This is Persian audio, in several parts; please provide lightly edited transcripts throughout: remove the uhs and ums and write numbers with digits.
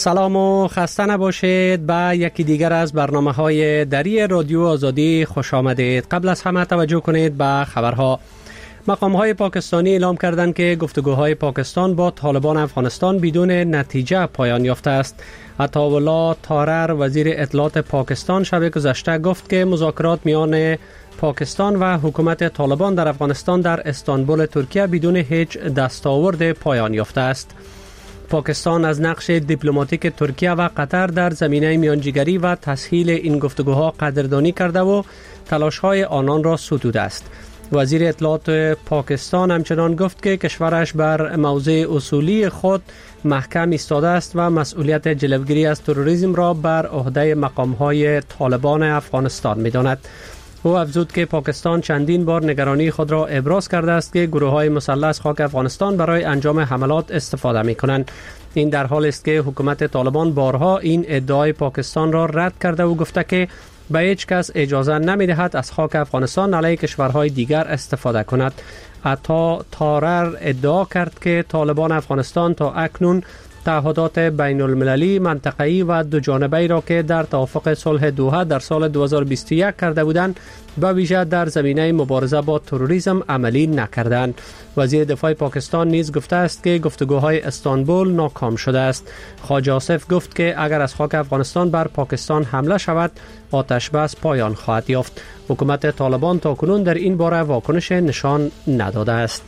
سلام و خسته نباشید. به یکی دیگر از برنامه‌های دری رادیو آزادی خوش آمدید. قبل از همه توجه کنید به خبرها. مقام‌های پاکستانی اعلام کردند که گفتگوهای پاکستان با طالبان افغانستان بدون نتیجه پایان یافته است. عطاالله طارر وزیر اطلاعات پاکستان شب گذشته گفت که مذاکرات میان پاکستان و حکومت طالبان در افغانستان در استانبول ترکیه بدون هیچ دستاورد پایان یافته است. پاکستان از نقش دیپلماتیک ترکیه و قطر در زمینه میانجیگری و تسهیل این گفتگوها قدردانی کرده و تلاش‌های آنان را ستوده است. وزیر اطلاعات پاکستان همچنان گفت که کشورش بر موضع اصولی خود محکم ایستاده است و مسئولیت جلوگیری از تروریسم را بر عهده مقام‌های طالبان افغانستان می‌داند. او افزود که پاکستان چندین بار نگرانی خود را ابراز کرده است که گروه‌های مسلح از خاک افغانستان برای انجام حملات استفاده می‌کنند. این در حالی است که حکومت طالبان بارها این ادعای پاکستان را رد کرده و گفته که به هیچ کس اجازه نمی‌دهد از خاک افغانستان علیه کشورهای دیگر استفاده کند. عطا طارر ادعا کرد که طالبان افغانستان تا اکنون تعهدات بین المللی، منطقه‌ای و دو جانبه‌ای را که در توافق صلح دوحه در سال 2021 کرده بودند به ویژه در زمینه مبارزه با تروریسم عملی نکردند. وزیر دفاع پاکستان نیز گفته است که گفتگوهای استانبول ناکام شده است. خواجه آصف گفت که اگر از خاک افغانستان بر پاکستان حمله شود آتش بس پایان خواهد یافت. حکومت طالبان تاکنون در این باره واکنش نشان نداده است.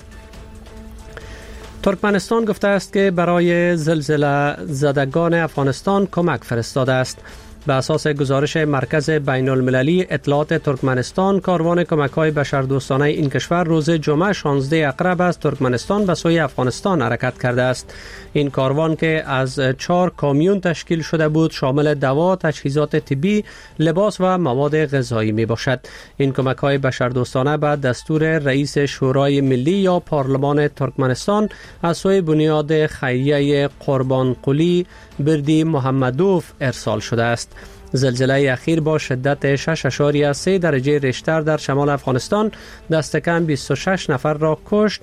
ترکمنستان گفته است که برای زلزله زدگان افغانستان کمک فرستاده است. به اساس گزارش مرکز بین المللی اطلاعات ترکمنستان، کاروان کمک‌های بشردوستانه این کشور روز جمعه 16 اقرب از ترکمنستان به سوی افغانستان حرکت کرده است. این کاروان که از 4 کامیون تشکیل شده بود شامل دوا، تجهیزات طبی، لباس و مواد غذایی می باشد. این کمک‌های بشردوستانه به دستور رئیس شورای ملی یا پارلمان ترکمنستان از سوی بنیاد خیریه قربانقلی بردی محمدوف ارسال شده است. زلزله اخیر با شدت 6.3 درجه ریشتر در شمال افغانستان دست کم 26 نفر را کشت،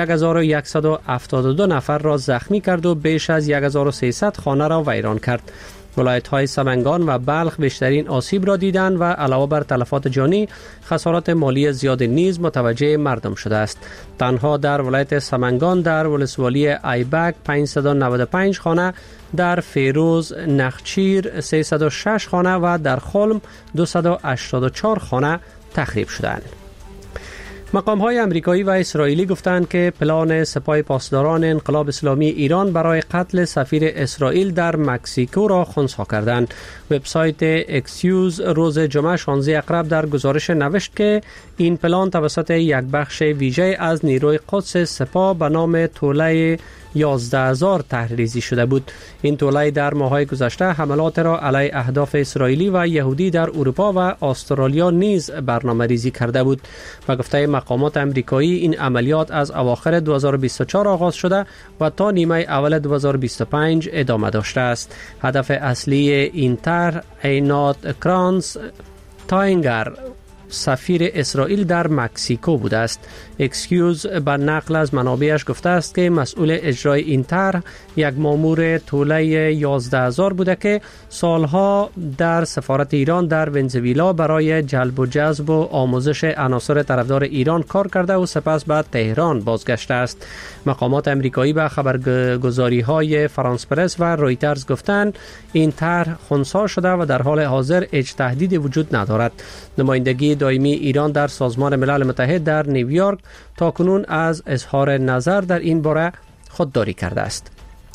1172 نفر را زخمی کرد و بیش از 1300 خانه را ویران کرد. ولایت‌های سمنگان و بلخ بیشترین آسیب را دیدند و علاوه بر تلفات جانی، خسارات مالی زیاد نیز متوجه مردم شده است. تنها در ولایت سمنگان در ولسوالی ایبک 595 خانه، در فیروز نخچیر 306 خانه و در خلم 284 خانه تخریب شدند. مقام‌های امریکایی و اسرائیلی گفتند که پلان سپاه پاسداران انقلاب اسلامی ایران برای قتل سفیر اسرائیل در مکزیکو را خنثی کردند. وبسایت اکسیوز روز جمعه 16 اقرب در گزارش نوشت که این پلان توسط یک بخش ویژه از نیروی قدس سپاه به نام توله 11000 تحریزی شده بود. این توله در ماه‌های گذشته حملات را علیه اهداف اسرائیلی و یهودی در اروپا و استرالیا نیز برنامه‌ریزی کرده بود. به گفته مقامات امریکایی این عملیات از اواخر 2024 آغاز شده و تا نیمه اول 2025 ادامه داشته است. هدف اصلی این طرح عینات کرانس تاینگر سفیر اسرائیل در مکزیکو بوده است. اکسکیوز به نقل از منابعش گفته است که مسئول اجرای این طرح یک مامور توله 11000 بوده که سالها در سفارت ایران در ونزوئلا برای جلب و جذب و آموزش عناصر طرفدار ایران کار کرده و سپس به تهران بازگشته است. مقامات امریکایی به خبرگزاری‌های فرانس پرس و رویترز گفتند این طرح خنثی شده و در حال حاضر هیچ تهدیدی وجود ندارد. نمایندگی دائمی ایران در سازمان ملل متحد در نیویورک تاکنون از اظهار نظر در این باره خودداری کرده است.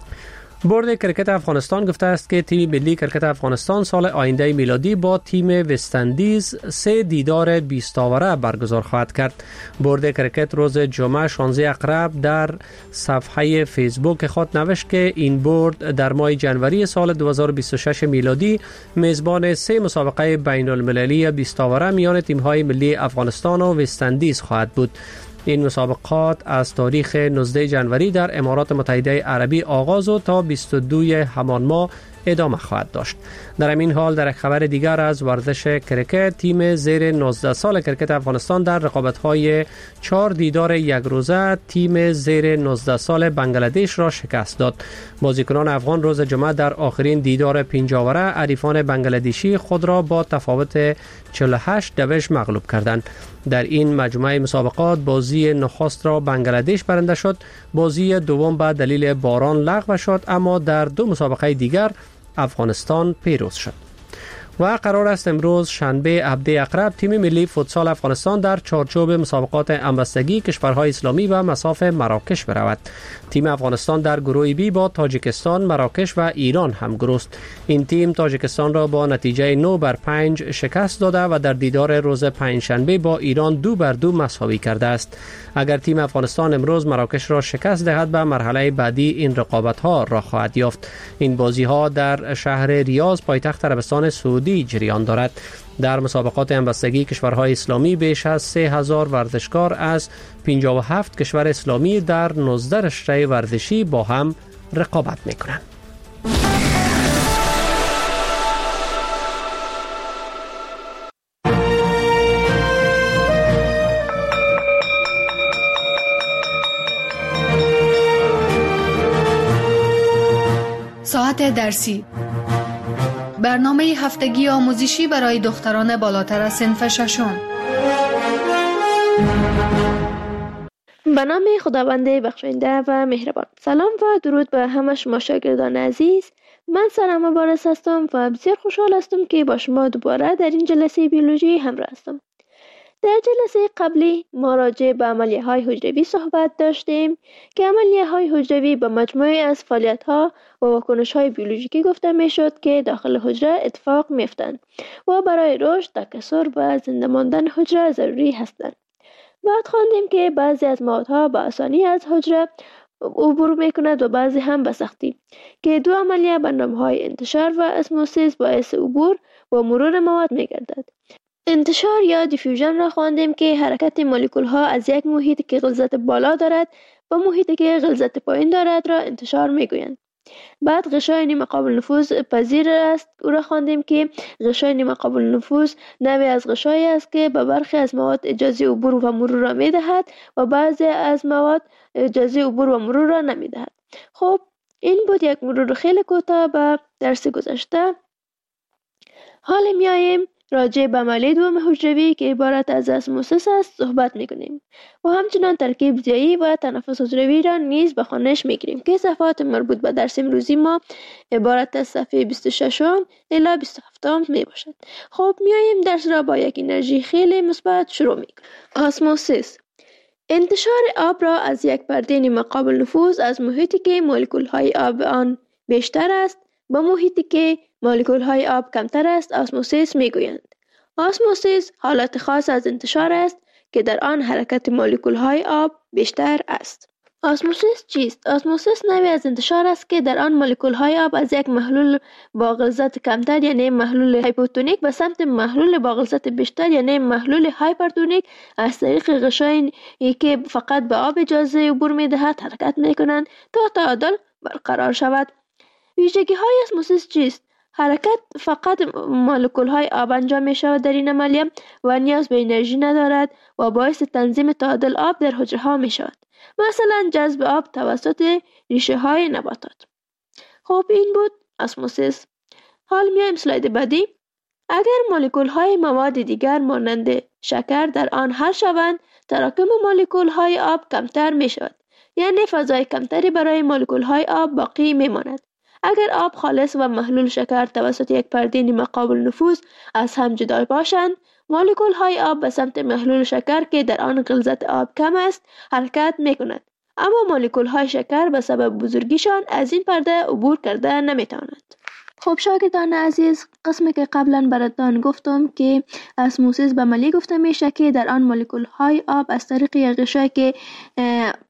بورد کرکت افغانستان گفته است که تیم ملی کرکت افغانستان سال آینده میلادی با تیم وست‌اندیز 3 دیدار 20 آوره برگزار خواهد کرد. بورد کرکت روز جمعه 16 اقرب در صفحه فیسبوک خود نوشت که این بورد در ماه جنوری سال 2026 میلادی میزبان 3 مسابقه بین المللی 20 آوره میان تیم‌های ملی افغانستان و وست‌اندیز خواهد بود. این مسابقات از تاریخ 19 جنوری در امارات متحده عربی آغاز و تا 22 همان ماه ادامه خواهد داشت. در همین حال در خبر دیگر از ورزش کرکت، تیم زیر 19 سال کرکت افغانستان در رقابت‌های 4 دیدار یک روزه تیم زیر 19 سال بنگلادش را شکست داد. بازیکنان افغان روز جمعه در آخرین دیدار 5 آوره حریفان بنگلادشی خود را با تفاوت 48-20 مغلوب کردند. در این مجموعه مسابقات بازی نخست را بنگلادش برنده شد، بازی دوم به دلیل باران لغو شد، اما در 2 مسابقه دیگر افغانستان پیروز شد. و قرار است امروز شنبه هفته اقرب تیم ملی فوتسال افغانستان در چارچوب مسابقات همبستگی کشورهای اسلامی و مصاف مراکش برود. تیم افغانستان در گروه بی با تاجیکستان، مراکش و ایران همگروه است. این تیم تاجیکستان را با نتیجه 9-5 شکست داده و در دیدار روز پنجشنبه با ایران 2-2 مساوی کرده است. اگر تیم افغانستان امروز مراکش را شکست دهد به مرحله بعدی این رقابت‌ها را خواهد یافت. این بازی‌ها در شهر ریاض پایتخت عربستان سعودی جریان دارد. در مسابقات همبستگی کشورهای اسلامی بیش از 3000 ورزشکار از 57 کشور اسلامی در 19 رشته ورزشی با هم رقابت می‌کنند. ساعت درسی، برنامه هفتگی آموزشی برای دختران بالاتر از صنف ششم. به نام خداوند بخشنده و مهربان. سلام و درود به همه شما شاگردان عزیز. من سرم مبارز هستم و بسیار خوشحال هستم که با شما دوباره در این جلسه بیولوژی همراه هستم. در جلسه قبلی ما راجع به عملیه های حجروی صحبت داشتیم که عملیه های حجروی به مجموعه از فعالیت ها و واکنش های بیولوژیکی گفته می شد که داخل حجره اتفاق می افتند و برای رشد، تکثر و زنده ماندن حجره ضروری هستند. بعد خواندیم که بعضی از موادها به آسانی از حجره عبور می کند و بعضی هم به سختی، که 2 عملیه به نام های انتشار و اسموسیس باعث عبور و مرور مواد می گردد. انتشار یا دیفیوژن را خواندیم که حرکت مولکول ها از یک محیط که غلظت بالا دارد به محیطی که غلظت پایین دارد را انتشار می گویند. بعد غشای نیمه قابل نفوذ پذیر است. او را خواندیم که غشای نیمه قابل نفوذ نوعی از غشایی است که به برخی از مواد اجازه عبور و مرور را می دهد و بعضی از مواد اجازه عبور و مرور را نمی دهد. خب این بود یک مرور خیلی کوتاه به درس گذشته. حالا میاییم راجع به عملیه دوم حجروی که عبارت از اسموسیس است صحبت میکنیم و همچنان ترکیب ضیایی و تنفس حجروی را نیز به خوانش میگیریم که صفحات مربوط به درس امروزی ما عبارت از صفحه 26 الی 27 می باشد. خب میاییم درس را با یک انرژی خیلی مثبت شروع میکنیم. اسموسیس، انتشار آب را از یک پرده نیمه قابل نفوذ از محیطی که مولکول های آب آن بیشتر است به محیطی که مولکول های آب کمتر است اسموسیس میگویند. اسموسیس حالت خاص از انتشار است که در آن حرکت مولکول های آب بیشتر است. اسموسیس چیست؟ اسموسیس نوعی از انتشار است که در آن مولکول های آب از یک محلول با غلظت کمتر یعنی محلول هایپوتونیک به سمت محلول با غلظت بیشتر یعنی محلول هایپرتونیک از طریق غشایی که فقط به آب اجازه عبور میدهد حرکت میکنند تا تعادل برقرار شود. ویژگی های اسموسیس چیست؟ حرکت فقط مولکول های آب انجام می شود در این عملیه و نیاز به انرژی ندارد و باعث تنظیم تعادل آب در حجره ها می شود، مثلا جذب آب توسط ریشه های نباتات. خب این بود اسموسیس. حال میایم اسلاید بعدی. اگر مولکول های مواد دیگر مانند شکر در آن حل شوند تراکم مولکول های آب کمتر می شود، یعنی فضای کمتری برای مولکول های آب باقی می ماند. اگر آب خالص و محلول شکر توسط یک پرده نیمه قابل نفوذ از هم جدا باشند مولکول های آب به سمت محلول شکر که در آن غلظت آب کم است حرکت می کند، اما مولکول های شکر به سبب بزرگیشان از این پرده عبور کرده نمی توانند. خب شاگردان عزیز، قسمی که قبلا براتان گفتم که اسموسیس به عملیه گفته میشه که در آن مولکول های آب از طریق یک غشایی که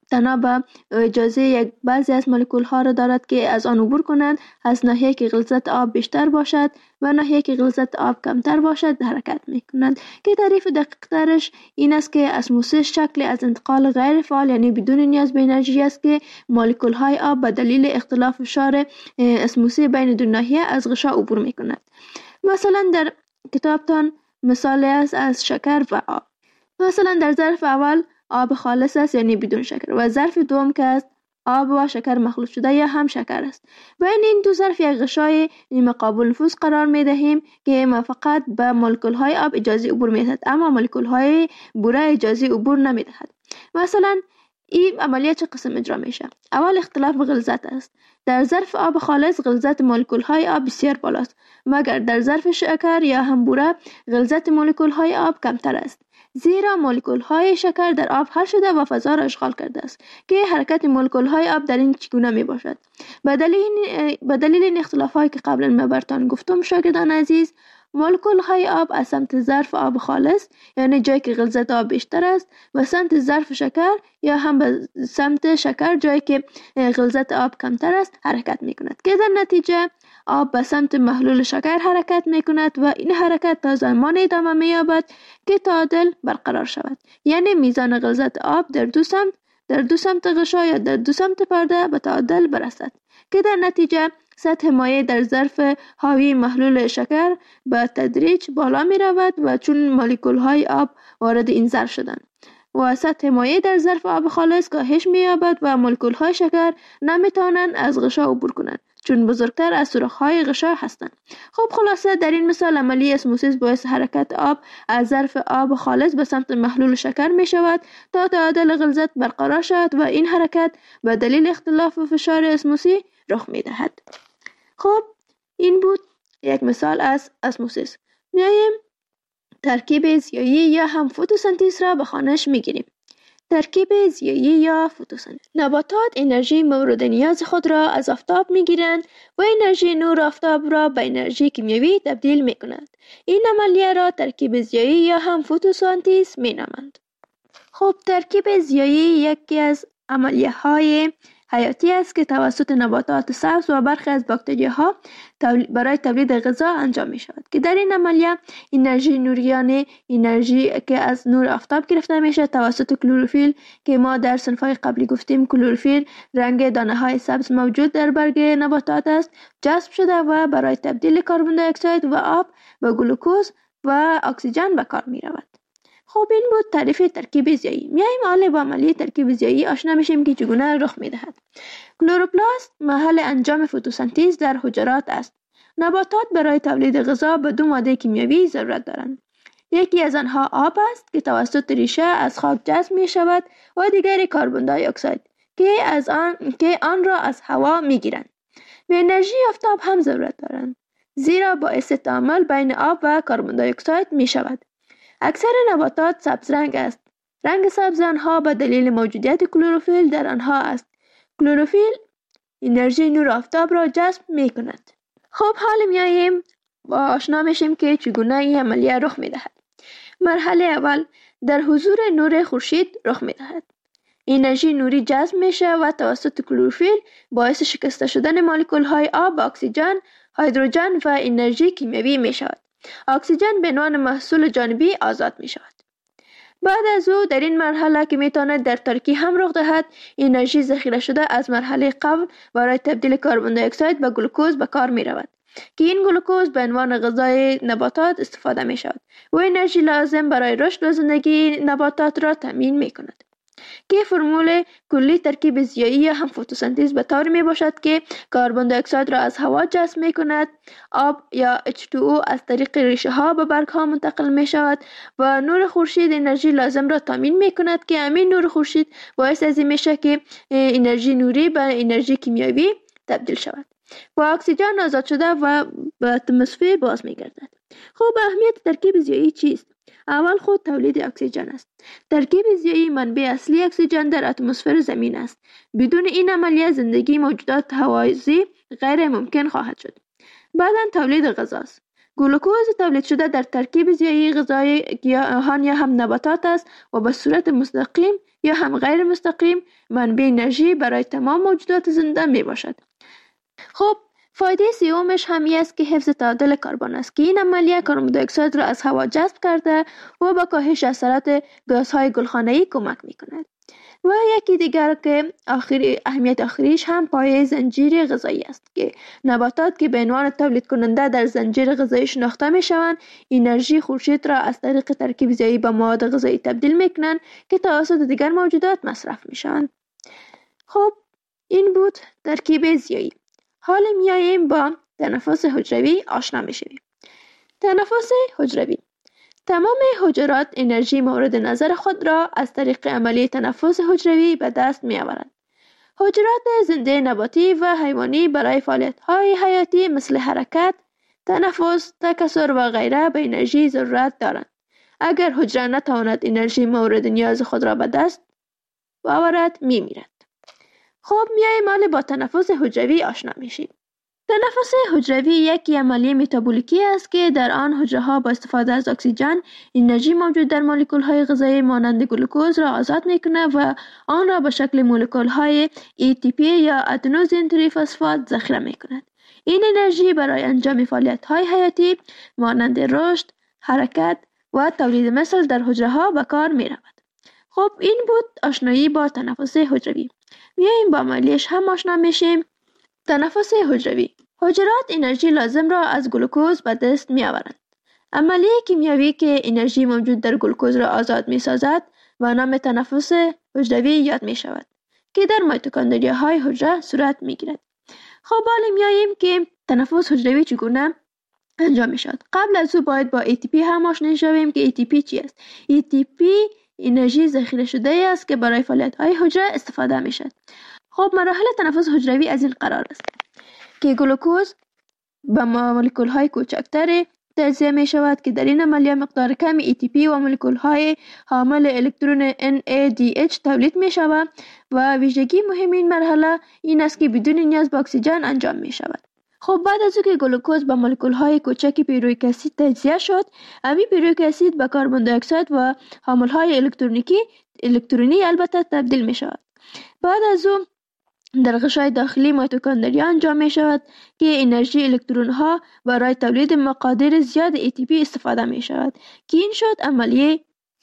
تنها به اجازه بعضی از مولکول ها را دارد که از آن عبور کنند از ناحیه که غلظت آب بیشتر باشد و ناحیه که غلظت آب کمتر باشد حرکت می کنند. که تعریف دقیق ترش این است که اسموسیس شکل از انتقال غیر فعال یعنی بدون نیاز به انرژی است که مولکول های آب به دلیل اختلاف فشار اسموسی بین دو ناحیه از غشا عبور می کند. مثلا در کتابتان مثالی است از شکر و آب. مثلا در ظرف اول آب خالص است یعنی بدون شکر و ظرف دوم که است آب و شکر مخلوط شده یا هم شکر است. بین این دو ظرف یک غشای نیمه قابل نفوذ قرار می دهیم که ما فقط به مولکول های آب اجازه عبور می دهد اما مولکول های بوره اجازه عبور نمی دهد. مثلا این عملیه چه قسم اجرا میشه؟ اول اختلاف غلظت است. در ظرف آب خالص غلظت مولکول های آب بسیار بالاست مگر در ظرف شکر یا هم بوره غلظت مولکول های آب کمتر است. زیرا مولکول های شکر در آب حل شده و فضا را اشغال کرده است که حرکت مولکول های آب در این چگونه می باشد. به دلیل این اختلاف هایی که قبلا من براتون گفتم شاگردان عزیز، مولکول های آب از سمت ظرف آب خالص یعنی جایی که غلظت آب بیشتر است و سمت ظرف شکر یا هم به سمت شکر جایی که غلظت آب کمتر است حرکت می کند که در نتیجه آب به سمت محلول شکر حرکت می کند و این حرکت تا زمان ادامه می یابد که تعادل برقرار شود، یعنی میزان غلظت آب در دو سمت غشا یا در دو سمت پرده به تعادل برسد که در نتیجه سطح مایع در ظرف حاوی محلول شکر به تدریج بالا می رود و چون مولکول های آب وارد این ظرف شدند و سطح مایع در ظرف آب خالص کاهش می یابد و مولکول های شکر نمی توانند از غشا عبور کنند چون بزرگتر از سوراخ های غشا هستند. خب خلاصه در این مثال عملیه اسموسیس باعث حرکت آب از ظرف آب خالص به سمت محلول شکر می شود تا تعادل غلظت برقرار شود و این حرکت به دلیل اختلاف فشار اسموسی رخ می دهد. خب این بود یک مثال از اسموسیس. میایم ترکیب زیایی یا هم فتوسنتز را به خوانش میگیریم. ترکیب زیایی یا فتوسنتز. نباتات انرژی مورد نیاز خود را از آفتاب میگیرند و انرژی نور آفتاب را به انرژی کیمیایی تبدیل میکنند. این عملیه را ترکیب زیایی یا هم فتوسنتز مینامند. خب ترکیب زیایی یکی از عملیه های حیاتی است که توسط نباتات سبز و برخی از باکتریاها برای تولید غذا انجام می شود که در این عملیه انرژی نوریانه انرژی که از نور آفتاب گرفته می شود توسط کلروفیل که ما در صنفهای قبلی گفتیم کلروفیل رنگ دانه های سبز موجود در برگ نباتات است جذب شده و برای تبدیل کربن دی اکساید و آب به گلوکوز و اکسیژن به کار می رود. خب این بود تعریف ترکیب زیایی. میایم حالا با عملیه ترکیب زیایی آشنا میشیم که چگونه رخ میدهد. کلوروپلاست محل انجام فتوسنتز در حجرات است. نباتات برای تولید غذا به دو ماده کیمیایی ضرورت دارند. یکی از آنها آب است که توسط ریشه از خاک جذب می شود و دیگری کربن دی اکساید که آن را از هوا میگیرند. به انرژی آفتاب هم ضرورت دارند زیرا باعث تعامل بین آب و کربن دی اکساید می شود. اکثر نباتات سبز رنگ است. رنگ سبز آنها به دلیل موجودیت کلروفیل در آنها است. کلروفیل انرژی نور آفتاب را جذب می کند. خب حالا میاییم با آشنا میشیم که چگونه این عملیه رخ می دهد. مرحله اول در حضور نور خورشید رخ می دهد. انرژی نوری جذب میشه و توسط کلروفیل باعث شکسته شدن مولکول های آب به اکسیژن، هیدروژن و انرژی کیمیایی می شود. اکسیژن به عنوان محصول جانبی آزاد می شود. بعد از او در این مرحله که می تواند در تاریکی هم رخ دهد انرژی ذخیره شده از مرحله قبل برای تبدیل کربن دی اکساید به گلوکوز به کار می رود که این گلوکوز به عنوان غذای نباتات استفاده می شود و انرژی لازم برای رشد و زندگی نباتات را تامین می کند. که فرمول کلی ترکیب زیایی یا هم فتوسنتز به طور می باشد که کربن دی اکساید را از هوا جذب می کند، آب یا H2O از طریق ریشه ها به برگ ها منتقل می شود و نور خورشید انرژی لازم را تامین می کند که همین نور خورشید باعث از این می شود که انرژی نوری به انرژی کیمیایی تبدیل شود و اکسیژن آزاد شده و به اتمسفر باز می گردد. خب اهمیت ترکیب زیایی چیست؟ اول خود تولید اکسیژن است. ترکیب زیایی منبع اصلی اکسیژن در اتمسفر زمین است. بدون این عملیه زندگی موجودات هوازی غیر ممکن خواهد شد. بعداً تولید غذا است. گلوکوز تولید شده در ترکیب زیایی غذای گیاهان یا هم نباتات است و به صورت مستقیم یا هم غیر مستقیم منبع انرژی برای تمام موجودات زنده می باشد. خب فایده سومش همی است که حفظ تعادل کربن است که این عملیه کربن دی اکساید را از هوا جذب کرده و به کاهش اثرات گازهای گلخانه‌ای کمک می کند. و یکی دیگر که اهمیت آخریش هم پایه زنجیره غذایی است که نباتات که به عنوان تولید کننده در زنجیره غذایی شناخته می شوند انرژی خورشید را از طریق ترکیب زیایی به مواد غذایی تبدیل می کنند که توسط دیگر موجودات مصرف می شوند. خب این بود ترکیب زیایی. حال میاییم با تنفس حجروی آشنا می شویم. تنفس حجروی تمام حجرات انرژی مورد نظر خود را از طریق عملیه تنفس حجروی به دست می آورند. حجرات زنده نباتی و حیوانی برای فعالیت‌های حیاتی مثل حرکت، تنفس، تکثر و غیره به انرژی ضرورت دارند. اگر حجره نتواند انرژی مورد نیاز خود را به دست آورد می میرد. خب میاییم حالا با تنفس حجروی آشنا میشیم. تنفس حجروی یک عملیه متابولیکی است که در آن حجره‌ها با استفاده از اکسیژن انرژی موجود در مولکول‌های غذایی مانند گلوکوز را آزاد می‌کند و آن را به شکل مولکول‌های ATP یا ادنوزین تریفسفات ذخیره می‌کند. این انرژی برای انجام فعالیت‌های حیاتی مانند رشد، حرکت و تولید مثل در حجره‌ها به کار می‌رود. خب این بود آشنایی با تنفس حجروی. میاییم با عملیش هم آشنا میشیم. تنفس حجروی حجرات انرژی لازم را از گلوکوز به دست می آورند. عملیه کیمیایی که انرژی موجود در گلوکوز را آزاد می سازد و نام تنفس حجروی یاد می شود که در میتوکندریاهای حجره صورت می گیرد. خب حالا میاییم که تنفس حجروی چگونه انجام می شود. قبل از او باید با ATP هم آشنا شویم که ATP چی است. ATP انرژی ذخیره شده است که برای فعالیت‌های حجره استفاده می شود. خب مراحل تنفس حجروی از این قرار است که گلوکوز به مولکول‌های کوچکتر تجزیه می شود که در این عملیه مقدار کمی ATP و مولکول‌های حامل الکترون NADH تولید می شود و ویژگی مهم این مرحله این است که بدون نیاز به اکسیژن انجام می شود. خب بعد از اینکه گلوکوز به مولکول‌های کوچک پیرویک اسید تجزیه شد، همین پیرویک اسید به کربن دی اکساید و حامل‌های الکترونی البته تبدیل می شود. بعد از اون در غشای داخلی میتوکندریا انجام می شود که انرژی الکترون ها برای تولید مقادیر زیاد ATP استفاده می شود که این شد عملیه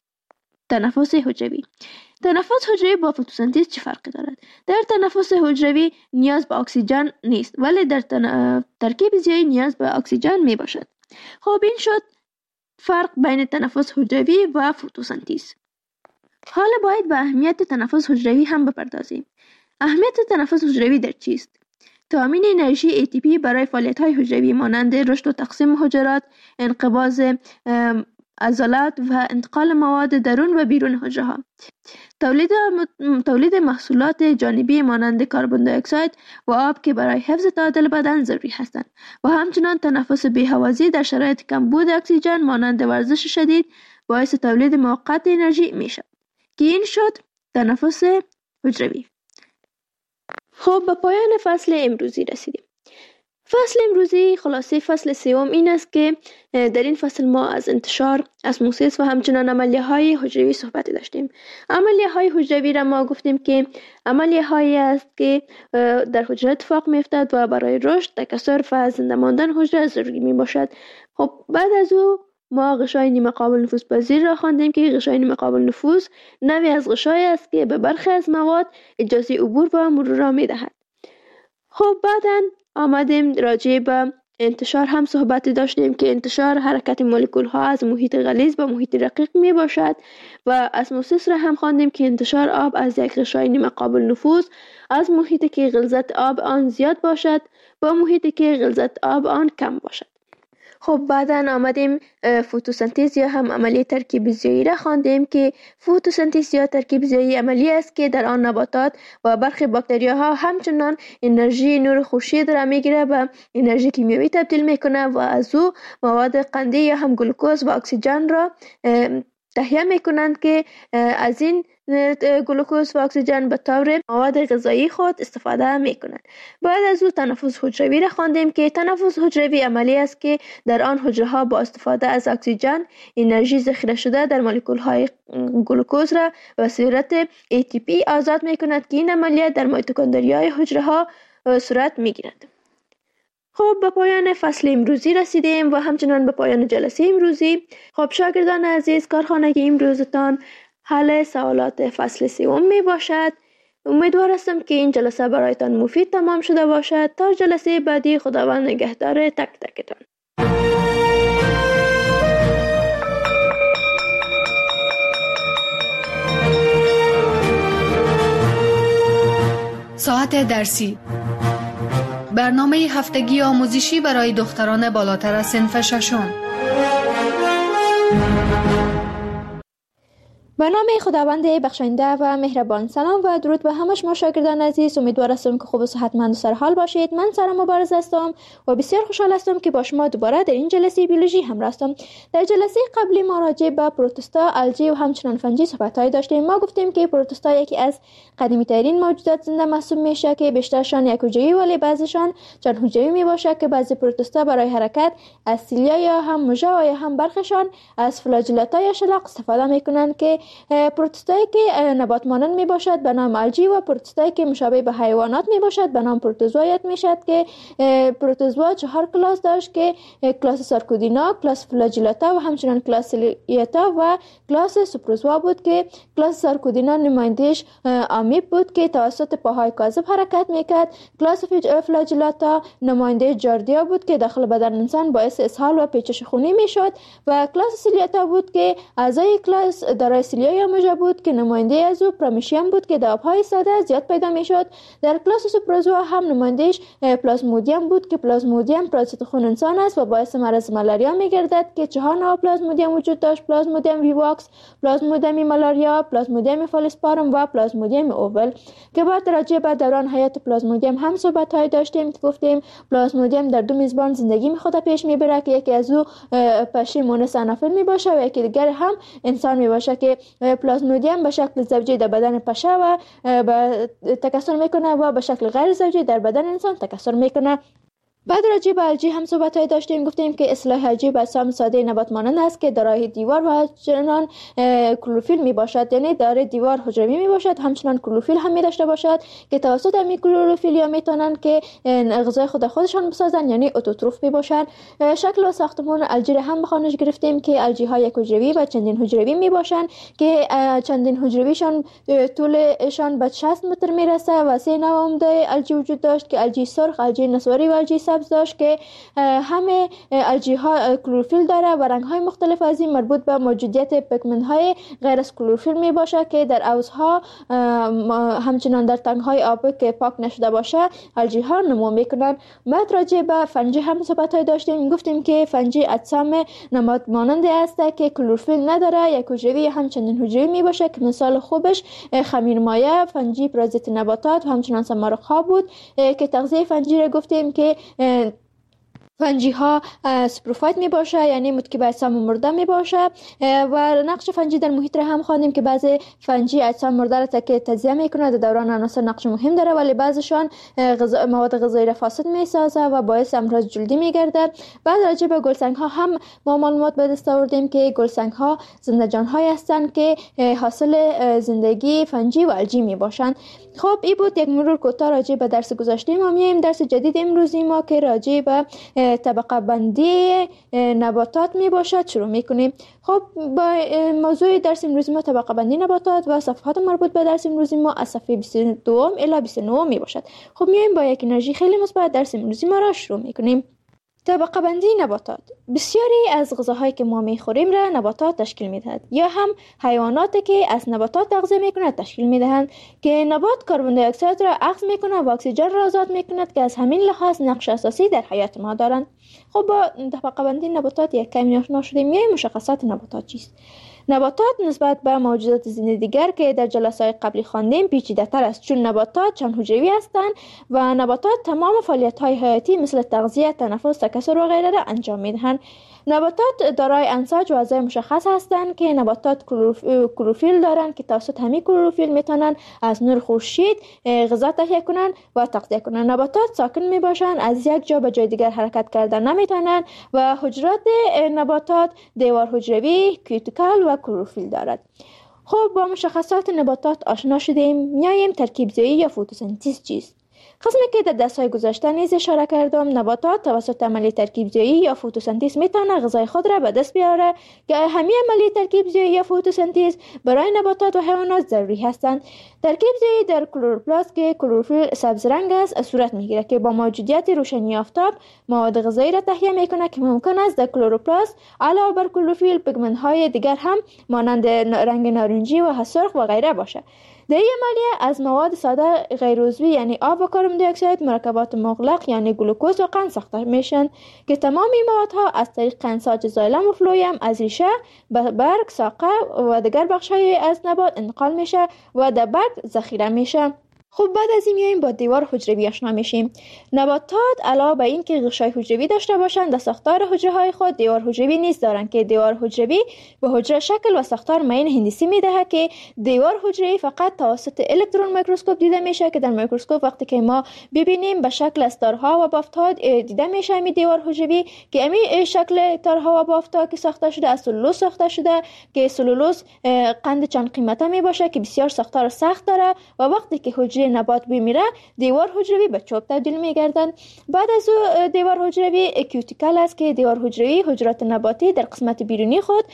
تنفس حجروی. تنفس حجروی با فتوسنتز چه فرقی دارد؟ در تنفس حجروی نیاز به اکسیژن نیست ولی در ترکیب زیایی نیاز به اکسیژن می باشد. خب این شد فرق بین تنفس حجروی و فتوسنتز. حالا باید به اهمیت تنفس حجروی هم بپردازیم. اهمیت تنفس حجروی در چیست؟ تامین انرژی ATP برای فعالیت‌های حجروی مانند رشد و تقسیم حجرات، انقباض عضلات و انتقال مواد درون و بیرون حجره‌ها. تولید محصولات جانبی مانند کربن دی اکساید و آب که برای حفظ تعادل بدن ضروری هستند و همچنین تنفس بی‌هوازی در شرایط کمبود اکسیژن مانند ورزش شدید باعث تولید موقت انرژی میشد که این شد تنفس حجروی. خب به پایان فصل امروزی رسیدیم. فصل امروزی خلاصه فصل سوم این است که در این فصل ما از انتشار اسموسیس و همچنان عملیه های حجروی صحبت داشتیم. عملیه های حجروی را ما گفتیم که عملیه هایی است که در حجره اتفاق می افتد و برای رشد، تکثر و زنده ماندن حجره ضروری می باشد. خب بعد از او ما غشای نیمه قابل نفوذ پذیر را خواندیم که غشای نیمه قابل نفوذ نوعی از غشای است که به برخی از مواد اجازه عبور و مرور را می دهد. خب بعداً آمدیم راجع به انتشار هم صحبت داشتیم که انتشار حرکت مولکول ها از محیط غلیظ به محیط رقیق می باشد و اسموسیس را هم خواندیم که انتشار آب از یک غشای نیمه قابل نفوذ از محیطی که غلظت آب آن زیاد باشد با محیطی که غلظت آب آن کم باشد. خب بعداً آمدیم فتوسنتز یا هم عملیه ترکیب زیایی را خواندیم که فتوسنتز یا ترکیب زیایی عملی است که در آن نباتات و برخی باکتریاها همچنان انرژی نور خورشید را میگیره و انرژی کیمیایی تبدیل میکنه و از او مواد قندی یا هم گلوکوز و اکسیژن را تهیه میکنند که از این گلوکوز و اکسیژن به طور مواد غذایی خود استفاده میکنند. بعد از او تنفس حجروی را خواندیم که تنفس حجروی عملی است که در آن حجره ها با استفاده از اکسیژن انرژی ذخیره شده در مولکول های گلوکوز را به صورت ATP آزاد میکند که این عملیات در میتوکندریای حجره ها صورت میگیرد. خب به پایان فصل امروزی رسیدیم و همچنان به پایان جلسه امروزی. خب شاگردان عزیز، کارخانه امروزتان حل سوالات فصل 3 می باشد. امیدوار هستم که این جلسه برایتان مفید تمام شده باشد. تا جلسه بعدی، خداوند نگهدار تک تکتان. ساعت درسی، برنامه هفتگی آموزشی برای دختران بالاتر از صنف ششم. به نام خداوند بخشنده و مهربان. سلام و درود به همه شما شاگردان عزیز. امیدوار هستم که خوب و صحتمند و سرحال باشید. من سارا مبارز هستم و بسیار خوشحال هستم که با شما دوباره در این جلسه بیولوژی همراه هستم. در جلسه قبلی ما راجع به پروتوستا، الژی و همچنین فنجی صحبت‌های داشتیم. ما گفتیم که پروتوستا یکی از قدیمی ترین موجودات زنده محسوب میشه که بیشترشان یک حجروی ولی بعضیشان چند حجروی میباشه که بعضی پروتوستا برای حرکت از سیلیا یا هم موژه و یا هم برخشان از فلاجلتا یا شلاق استفاده میکنن که پروتوستایی که نبات مانند می باشد به نام الژی و پروتوستایی که مشابه به حیوانات می باشد به نام پروتوزوا یاد می شد که پروتوزوا 4 کلاس داشت که کلاس سارکودینا، کلاس فلاجلتا و همچنین کلاس سیلیتا و کلاس سوپروزوا بود که کلاس سارکودینا نمایندهش آمیب بود که توسط پاهای کاذب حرکت میکرد. کلاس فلاجلتا نماینده جاردیا بود که داخل بدن انسان باعث اسهال و پیچش خونی میشد و کلاس سیلیتا بود که اعضای کلاس دارای سیلیا یا موژه بود که نماینده از او پرامیشیم بود که در آبهای ساده زیاد پیدا میشد. در کلاس سوپروزوا هم نمایندهش پلازمودیم بود که پلازمودیم پرازیت خون انسان است و باعث مرض مالاریا میگردد که 4 نوع پلازمودیم وجود داشت: پلازمودیم ویواکس، پلازمودیم مالاریا، پلازمودیم فالسپارم و پلازمودیم اوول که بعد راجع به دوران حیات پلازمودیم هم صحبت‌های داشتیم که گفتیم پلازمودیم در 2 میزبان زندگی خود پیش میبره که یکی از او پشه مونس انافل میباشه و یکی دیگر هم انسان میباشه که پلازمودیم به شکل زوجی در بدن پشه و تکثر میکنه و به شکل غیر زوجی در بدن انسان تکثر میکنه. بعد راجع به الژی هم صحبت‌های داشتیم. گفتیم که اصطلاح الژی به اجسام ساده نبات مانند است که دارای دیوار و چنان کلروفیل می باشد، یعنی دارای دیوار حجروی می باشد، همچنان کلروفیل هم می داشته باشد که توسط همین کلروفیل یا میتونن که غذای خودشان بسازن، یعنی اتوتروف می باشند. شکل و ساختمان الژی هم بخوانش گرفتیم که الژی ها یک حجروی و چندین حجروی می باشند که چندین حجرویشان طولشان به 60 متر می رسه و 3 نوع عمده الژی وجود داشت که الژی سرخ، الژی نسواری و الژی داشت که همه الژی ها کلروفیل داره و رنگ های مختلف از این مربوط به موجودیت پیگمنت های غیر از کلروفیل می باشه که در عوضها همچنان در تنگ های آبی که پاک نشده باشه الژی ها نمو میکنن. بعد راجع به فنجی هم صحبت های داشتیم. گفتیم که فنجی اجسام نبات مانند است که کلروفیل نداره، یک حجروی همچنین حجروی می باشه که مثال خوبش خمیرمایه، فنجی پرازیت نباتات و همچنان سمارق ها بود که تغذیه فنجی را گفتیم که فنجی ها سپروفایت می باشه، یعنی متکی به اجسام مرده می باشه و نقش فنجی در محیط را هم خواندیم که بعضی فنجی اجسام مرده را که تجزیه میکنه در دوران عناصر نقش مهم داره ولی بعضیشان مواد غذایی را فاسد می سازه و باعث امراض جلدی می گرده. بعد راجع به گلسنگ ها هم ما معلومات به دست آوردیم که گلسنگ ها زنده جان های هستند که حاصل زندگی فنجی و الژی می باشند. خب این بود یک مرور کوتاه راجع به درس گذشته ما. میایم درس جدید امروزی ما که راجع به طبقه بندی نباتات می باشد شروع می کنیم. خب با موضوع درس امروزی ما طبقه بندی نباتات و صفحات مربوط به درس امروزی ما از صفحه 22 الی 29 می باشد. خب میایم با یک انرژی خیلی مثبت درس امروزی ما را شروع می کنیم. طبقه بندی نباتات. بسیاری از غذاهایی که ما میخوریم را نباتات تشکیل میدهد یا هم حیواناتی که از نباتات تغذیه میکنند تشکیل میدهند که نبات کربن دی اکساید را اخذ میکنه و اکسیژن را آزاد میکند که از همین لحاظ نقش اساسی در حیات ما دارند. خب با طبقه بندی نباتات یک کمی آشنا شدیم. میایم مشخصات نباتات چیست؟ نباتات نسبت به موجودات زنده دیگر که در جلسه‌های قبلی خواندیم پیچیده‌تر است، چون نباتات چند حجروی هستند و نباتات تمام فعالیت‌های حیاتی مثل تغذیه، تنفس، تکثر و غیره را انجام می‌دهند. نباتات دارای انساج و اعضای مشخص هستند که نباتات کلروفیل دارند که توسط همین کلروفیل میتونن از نور خورشید غذا تهیه کنن و تغذیه کنن. نباتات ساکن می باشند، از یک جا به جای دیگر حرکت کردن نمیتونن و حجرات نباتات دیوار حجروی، کیوتیکل و کلروفیل دارد. خب با مشخصات نباتات آشنا شدیم. میایم ترکیب زایی یا فتوسنتز چیست؟ قسمی که در درس‌های گذشته نیز اشاره کردم، نباتات توسط عملیه ترکیب زایی یا فتوسنتز میتونه غذای خود را به دست بیاره که همین عملیه ترکیب زایی یا فتوسنتز برای نباتات و حیوانات ضروری هستند. ترکیب زایی در کلروپلاست که کلروفیل سبز رنگ است صورت میگیره که با موجودیت روشنی آفتاب مواد غذایی را تهیه میکنه که ممکن است در کلروپلاست علاوه بر کلروفیل پیگمنت های دیگر هم مانند رنگ نارنجی و سرخ و غیره باشه. در این عملیه از مواد ساده غیر عضوی یعنی آب و کربن دی اکساید مرکبات مغلق یعنی گلوکوز و قند ساخته میشن که تمام این موادها از طریق انساج زایلم و فلویم از ریشه به برگ، ساقه و دیگر بخش‌های از نبات انتقال میشه و در برگ ذخیره میشه. خب بعد از این میایم با دیوار حجروی آشنا میشیم. نباتات علاوه بر این که غشای حجروی داشته باشند، در ساختار حجره های خود دیوار حجروی نیز دارند که دیوار حجروی به حجره شکل و ساختار معین هندسی میدهد که دیوار حجروی فقط توسط الکترون میکروسکوپ دیده میشه که در میکروسکوپ وقتی که ما ببینیم به شکل از تارها و بافت‌ها دیده میشه می دیوار حجروی که امی شکل تارها و بافت‌ها که ساخته شده از سلولوز ساخته شده که سلولوز قند چند قیمته می باشه که بسیار ساختار سخت داره و وقتی که حجره نبات بمیره دیوار حجروی به چوب تبدیل میگردن. بعد از دیوار حجروی کیوتیکل است که دیوار حجروی حجرات نباتی در قسمت بیرونی خود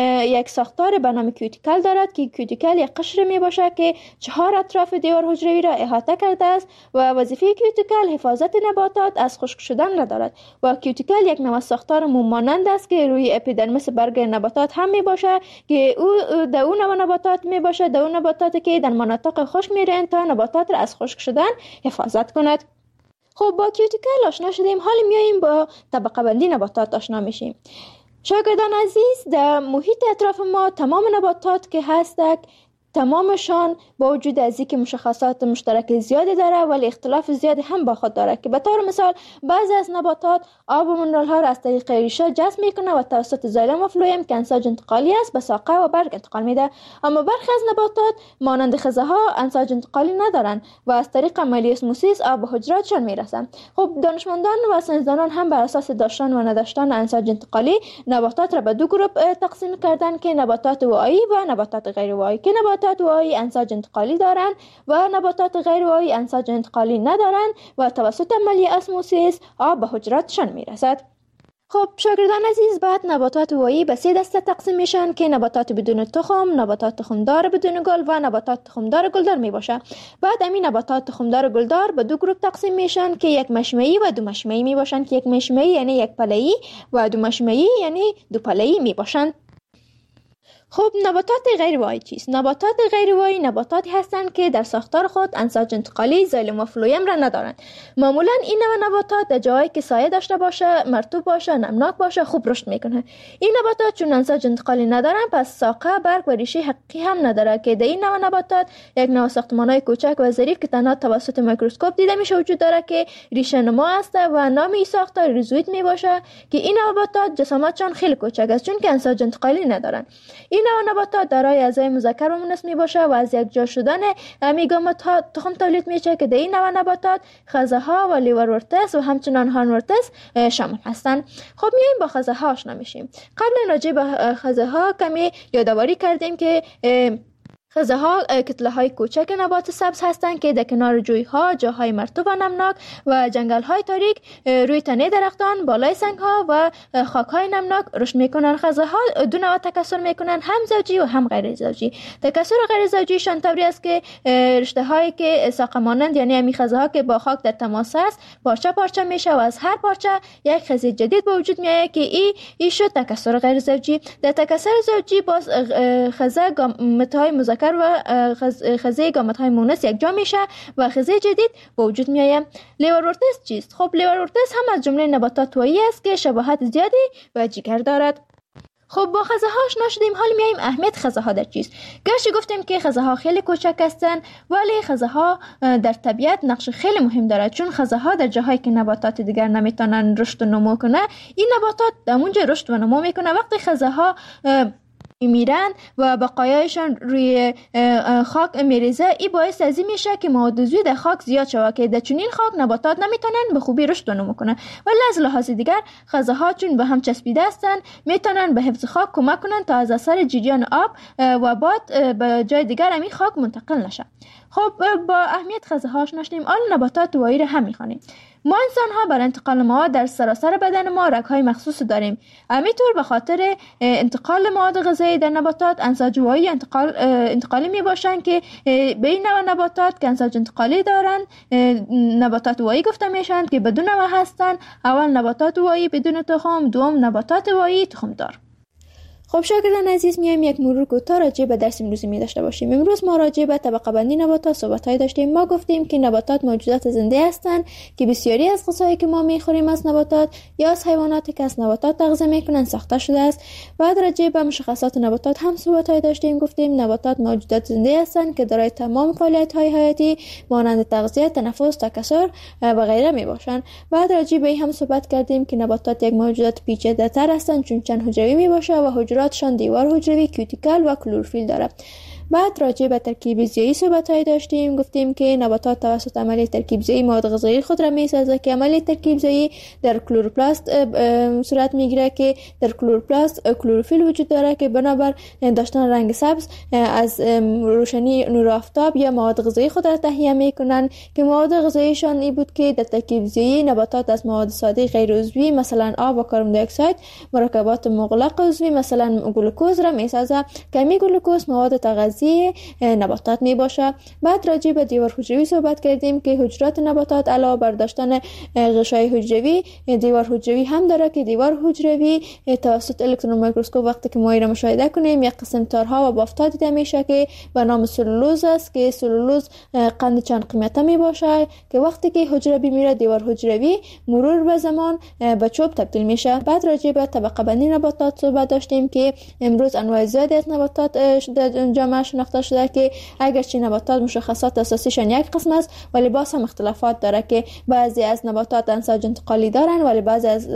یک ساختار به نام کیوتیکل دارد که کیوتیکل یک قشر می باشه که 4 اطراف دیوار حجروی را احاطه کرده است و وظیفه کیوتیکل حفاظت نباتات از خشک شدن را دارد و کیوتیکل یک نوع ساختار موم مانند است که روی اپیدرمیس برگ نباتات هم می باشه که در اون نوع نباتات می باشه در اون نباتاتی که در مناطق خشک میرن تا نباتات از خشک شدن حفاظت کند. خب با کیوتیکل آشنا شدیم، حالا میاییم با طبقه بندی نباتات آشنا میشیم. شاگردان عزیز، در محیط اطراف ما تمام نباتات که هستند تمامشان با وجود از اینکه مشخصات مشترک زیادی داره ولی اختلاف زیادی هم با خود داره که به طور مثال بعضی از نباتات آب و منرال ها را از طریق ریشه جذب میکنه و توسط زایلم و فلویم که انساج انتقالی است به ساقه و برگ انتقال میده، اما برخی از نباتات مانند خزه ها انساج انتقالی ندارن و از طریق عملیه اسموسیس آب به حجراتشان میرسن. خب دانشمندان و ساینسدانان هم بر اساس داشتن و نداشتن انساج انتقالی نباتات را به دو گروه تقسیم کردن که نباتات واعی و نباتات غیر واعی که نباتات واعی انساج انتقالی دارند و نباتات غیر واعی انساج انتقالی ندارند و توسط عملیه اسموسیس آب به حجراتشان میرسد. خب شاگردان عزیز، بعد نباتات واعی به 3 دسته تقسیم میشن که نباتات بدون تخم، نباتات تخمدار بدون گل و نباتات تخمدار گلدار می باشه. بعد همین نباتات تخمدار گلدار به 2 گروه تقسیم میشن که یک مشمعی و 2 مشمعی می باشن که یک مشمعی یعنی یک پله‌ای و 2 مشمعی یعنی 2 پله‌ای می باشن. خب نباتات غیر واعی چیست؟ نباتات غیر واعی نباتاتی هستند که در ساختار خود انساج انتقالی زایلم و فلویم را ندارند. معمولا این نوع نباتات در جایی که سایه داشته باشه، مرطوب باشه، نمناک باشه خوب رشد میکنه. این نباتات چون انساج انتقالی ندارند پس ساقه، برگ و ریشه حقیقی هم نداره که در این نوع نباتات یک نوع ساختمانای کوچک و ظریف که تنها توسط میکروسکوپ دیده میشه وجود داره که ریشه نما است و نام این ساختار ریزوید می باشه که این نباتات جسامتشان خیلی کوچک است چون که انساج انتقالی ندارند. این نوع نباتات دارای اعضای مذکر و مؤنث می باشه و از یک جا شدن میگامات ها تخم تولید میشه که در این نوع نباتات خزه ها و لیورورتس و همچنان هارنورتس شامل هستند. خب میایم با خزه ها آشنا میشیم. قبل راجع به خزه ها کمی یادآوری کردیم که خزه ها کتله های کوچک نبات سبز هستند که در کنار جوی ها، جاهای مرطوب و نمناک و جنگل های تاریک روی تنه درختان، بالای سنگ ها و خاک های نمناک رشد میکنن. خزه ها 2 نوع تکثر میکنن، هم زوجی و هم غیر زوجی. تکثر غیر زوجی شان طوری است که رشته هایی که ساقه مانند یعنی همین خزه ها که با خاک در تماس است پارچه پارچه میشه و از هر پارچه یک خزه جدید به وجود میاد که این شد تکثر غیر زوجی. در تکثر زوجی باز خزه گامت های مذکر و خزه گامت های مؤنث یک جا میشه و خزه جدید به وجود میآید. لیورورتس چیست؟ خب لیورورتس هم از جمله نباتات واعی است که شباهت زیادی با جگر دارد. خب با خزه ها آشنا شدیم، حالا میایم اهمیت خزه ها در چیست. گرچه گفتیم که خزه ها خیلی کوچک هستند، ولی خزه ها در طبیعت نقش خیلی مهم دارد، چون خزه ها در جاهایی که نباتات دیگر نمیتونن رشد و نمو کنه، این نباتات در اونجا رشد و نمو میکنه. وقتی خزه ها میرن و بقایایشان روی خاک میریزه، این باعث ازی میشه که مواد عضوی در خاک زیاد شود که در چنین خاک نباتات نمیتونن به خوبی رشد و نمو کنن. ولی از لحاظ دیگر خزه ها چون به هم چسبیده هستن میتونن به حفظ خاک کمک کنن تا از اثر جریان آب و باد به جای دیگر همین خاک منتقل نشه. خب با اهمیت خزه ها آشنا شدیم، حالا نباتات دوایی را هم میخوانیم. ما انسان ها برای انتقال مواد در سراسر بدن ما رگ‌های مخصوص داریم. همینطور به خاطر انتقال مواد غذایی در نباتات انساج وایی انتقالی می باشند که به این نوع نباتات که انساج انتقالی دارند نباتات وایی گفته میشن که بدون نوع هستند. اول نباتات وایی بدون تخم، دوم نباتات وایی تخم دار. خب شاگردان عزیز، میایم یک مرور کوتاه راجع به درس امروزی می داشته باشیم. امروز ما راجع به طبقه بندی نباتات صحبت‌های داشتیم. ما گفتیم که نباتات موجودات زنده هستند که بسیاری از غذایی که ما میخوریم از نباتات یا از حیواناتی که از نباتات تغذیه میکنن ساخته شده است. بعد راجع به مشخصات نباتات هم صحبت‌های داشتیم. گفتیم نباتات موجودات زنده هستند که دارای تمام فعالیت‌های حیاتی مانند تغذیه، تنفس، تکثر و غیره میباشند. بعد راجع به این هم صحبت کردیم که نباتات یک موجودات پیچیده‌تر هستند چون چند حجروی میباشه و حجراتشان دیوار حجروی، کیوتیکل و کلروفیل داره. بعد راجع به ترکیب زیایی صحبت‌های داشتیم. گفتیم که نباتات توسط عملیه ترکیب زیایی مواد غذایی خود را می‌سازد که عملیه ترکیب زیایی در کلروپلاست صورت میگیره که در کلروپلاست کلروفیل وجود داره که بنابر داشتن رنگ سبز از روشنی نور آفتاب یا مواد غذایی خود را تهیه میکنن که مواد غذاییشان این بود که در ترکیب زیایی نباتات از مواد ساده غیر عضوی مثلا آب و کربن دی اکساید مرکبات مغلق عضوی مثلا گلوکوز را می‌سازد که می گلوکوز مواد تغذیه نباتات می باشه. بعد راجع به دیوار حجروی صحبت کردیم که حجرات نباتات علاوه بر داشتن غشای حجروی دیوار حجروی هم داره که دیوار حجروی توسط الکترون میکروسکوپ وقتی که ما این را مشاهده کنیم یک قسم تارها و بافت‌ها دیده میشه که به نام سلولوز است که سلولوز قند چند قیمته می باشه که وقتی که حجره میره دیوار حجروی مرور به زمان به چوب تبدیل میشه. بعد راجع به طبقه بندی نباتات صحبت داشتیم که امروز انواع زیادی از نباتات در جامعه شناخته شده که اگرچه نباتات مشخصات اساسیشان یک قسم است ولی باز هم اختلافات داره که بعضی از نباتات انساج انتقالی دارن ولی بعضی از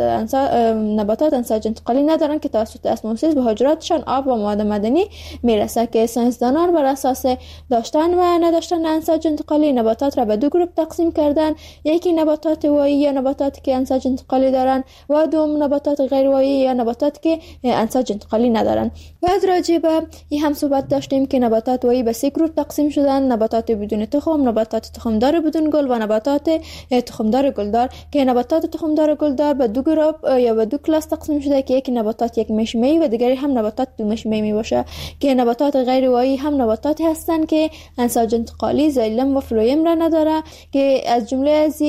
نباتات انساج انتقالی ندارن که توسط اسموزیس به حجراتشان آب و مواد معدنی میرسه که ساینسدانان بر اساس داشتن و نداشتن انساج انتقالی نباتات را به دو گروه تقسیم کردن. یکی نباتات وایی یا نباتاتی که انساج انتقالی دارن و دوم نباتات غیر وایی یا نباتاتی که انساج انتقالی ندارن. بعد راجع به این هم صحبت داشتیم که نباتات وایی به سه گروه تقسیم شدن: نباتات بدون تخم، نباتات تخمدار بدون گل و نباتات تخمدار گلدار که نباتات تخمدار گلدار به دو گروه یا به دو کلاس تقسیم شده که یکی نباتات یک مشمه‌ای و دیگری هم نباتات دو مشمه‌ای می باشه که نباتات غیر وایی هم نباتاتی هستند که انساج انتقالی زایلم و فلویم را نداره که از جمله از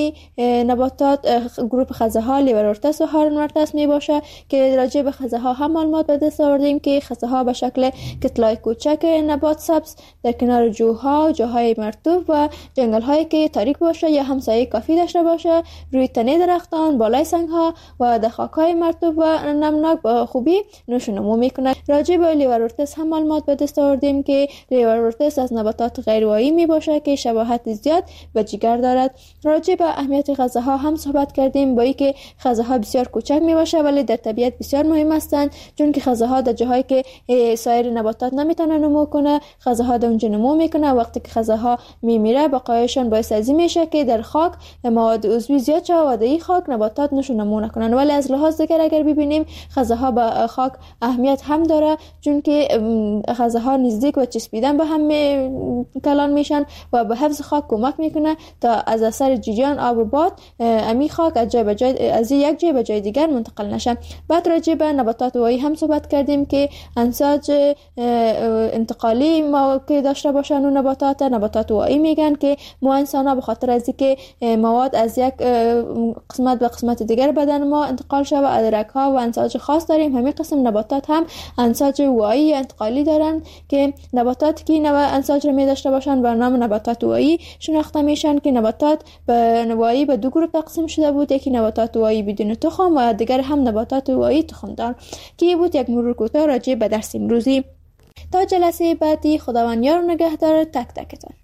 نباتات گروه خزه‌ها لیورورتس و هارنورتس می باشه که راجع به خزه‌ها هم معلومات به دست آوردیم که خزه‌ها به شکل کتلای کوچک نبات سبز در کنار جوها، جاهای مرطوب و جنگل‌هایی که تاریک باشه یا همسایه کافی داشته باشه روی تنه درختان، بالای سنگ‌ها و در خاک‌های مرطوب و نمناک به خوبی نشو نمو می‌کنه. راجع به لیورورتس هم معلومات به دست آوردیم که لیورورتس از نباتات غیر وایی می باشه که شباهت زیاد به جگر دارد. راجع به اهمیت خزه‌ها هم صحبت کردیم با اینکه خزه‌ها بسیار کوچک می باشه ولی در طبیعت بسیار مهم هستند چون که خزه‌ها در جاهایی که سایر نباتات نمیتونه نمو کنه خزه‌ها در اونجا نمو میکنه. وقتی که خزه‌ها میمیره بقایاشون باعث ازی میشه که در خاک مواد عضوی زیاد شه و در این خاک نباتات نشو نمو نکنن. ولی از لحاظ دیگر اگر ببینیم خزه‌ها به خاک اهمیت هم داره چون که خزه‌ها نزدیک و چسبیدن به هم کلان میشن و به حفظ خاک کمک میکنه تا از اثر جریان آب و باد امی خاک از جای به جای از یک جای به جای دیگر منتقل نشه. بعد راجع به نباتات وایی هم صحبت کردیم که انساج انتقالی ما که داشته باشن و نباتات وایی میگن که ما انسان‌ها به خاطر از اینکه مواد از یک قسمت به قسمت دیگر بدن ما انتقال شود و رگ‌ها و انساج خاص داریم. همین قسم نباتات هم انساج وایی یا انتقالی دارن که نباتاتی که نوع انساج رو می داشته باشن به نام نباتات وایی شناخته میشن که نباتات به وایی به دو گروه تقسیم شده بود: یکی نباتات وایی بدون تخم و دیگر هم نباتات وایی تخمدار که بود یک مرور کوتاه راجع به درس امروزی. تا جلسه بعدی خداوند یار و نگهدار تک تکتان.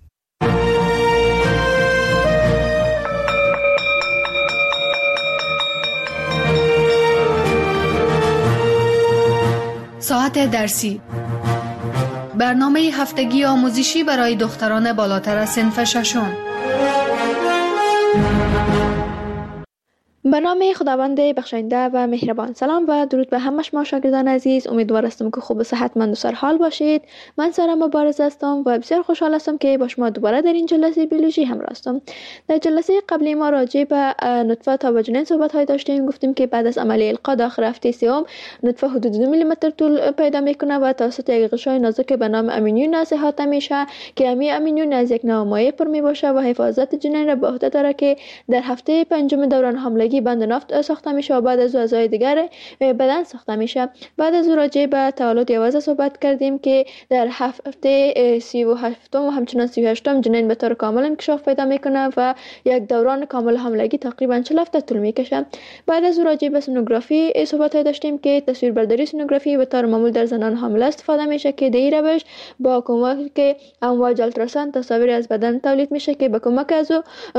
ساعت درسی، برنامه هفتگی آموزشی برای دختران بالاتر از صنف ششم. به نام خداوند بخشاینده و مهربان. سلام و درود به همه شما شاگردان عزیز. امیدوار هستم که خوب و صحتمند و سرحال باشید. من سارا مبارز هستم و بسیار خوشحال هستم که با شما دوباره در این جلسه بیولوژی همراه هستم. در جلسه قبلی ما راجع به نطفه تا و جنین صحبت های داشتیم. گفتیم که بعد از عملیه القا داخل هفته سوم نطفه حدود 2 میلیمتر طول پیدا میکنه و توسط یک غشای نازک به نام امینیون احاطه میشه که امینیون از یک نوع مایع پر می باشه و حفاظت جنین را به عهده داره که در هفته پنجم دوران حاملگی بند نفت ساخته میشه و بعد از اعضای دیگر بدن ساخته میشه. بعد از راجع به تولد یوازه صحبت کردیم که در هفته 37 و همچنان 38 جنین به طور کامل انکشاف پیدا میکنه و یک دوران کامل حاملگی تقریبا 40 هفته طول میکشه. بعد از راجع به سونوگرافی صحبت داشتیم که تصویربرداری سونوگرافی به طور معمول در زنان حامله استفاده میشه که در این روش با کمک امواج التراساند تصاویر از بدن تولید میشه که به کمک از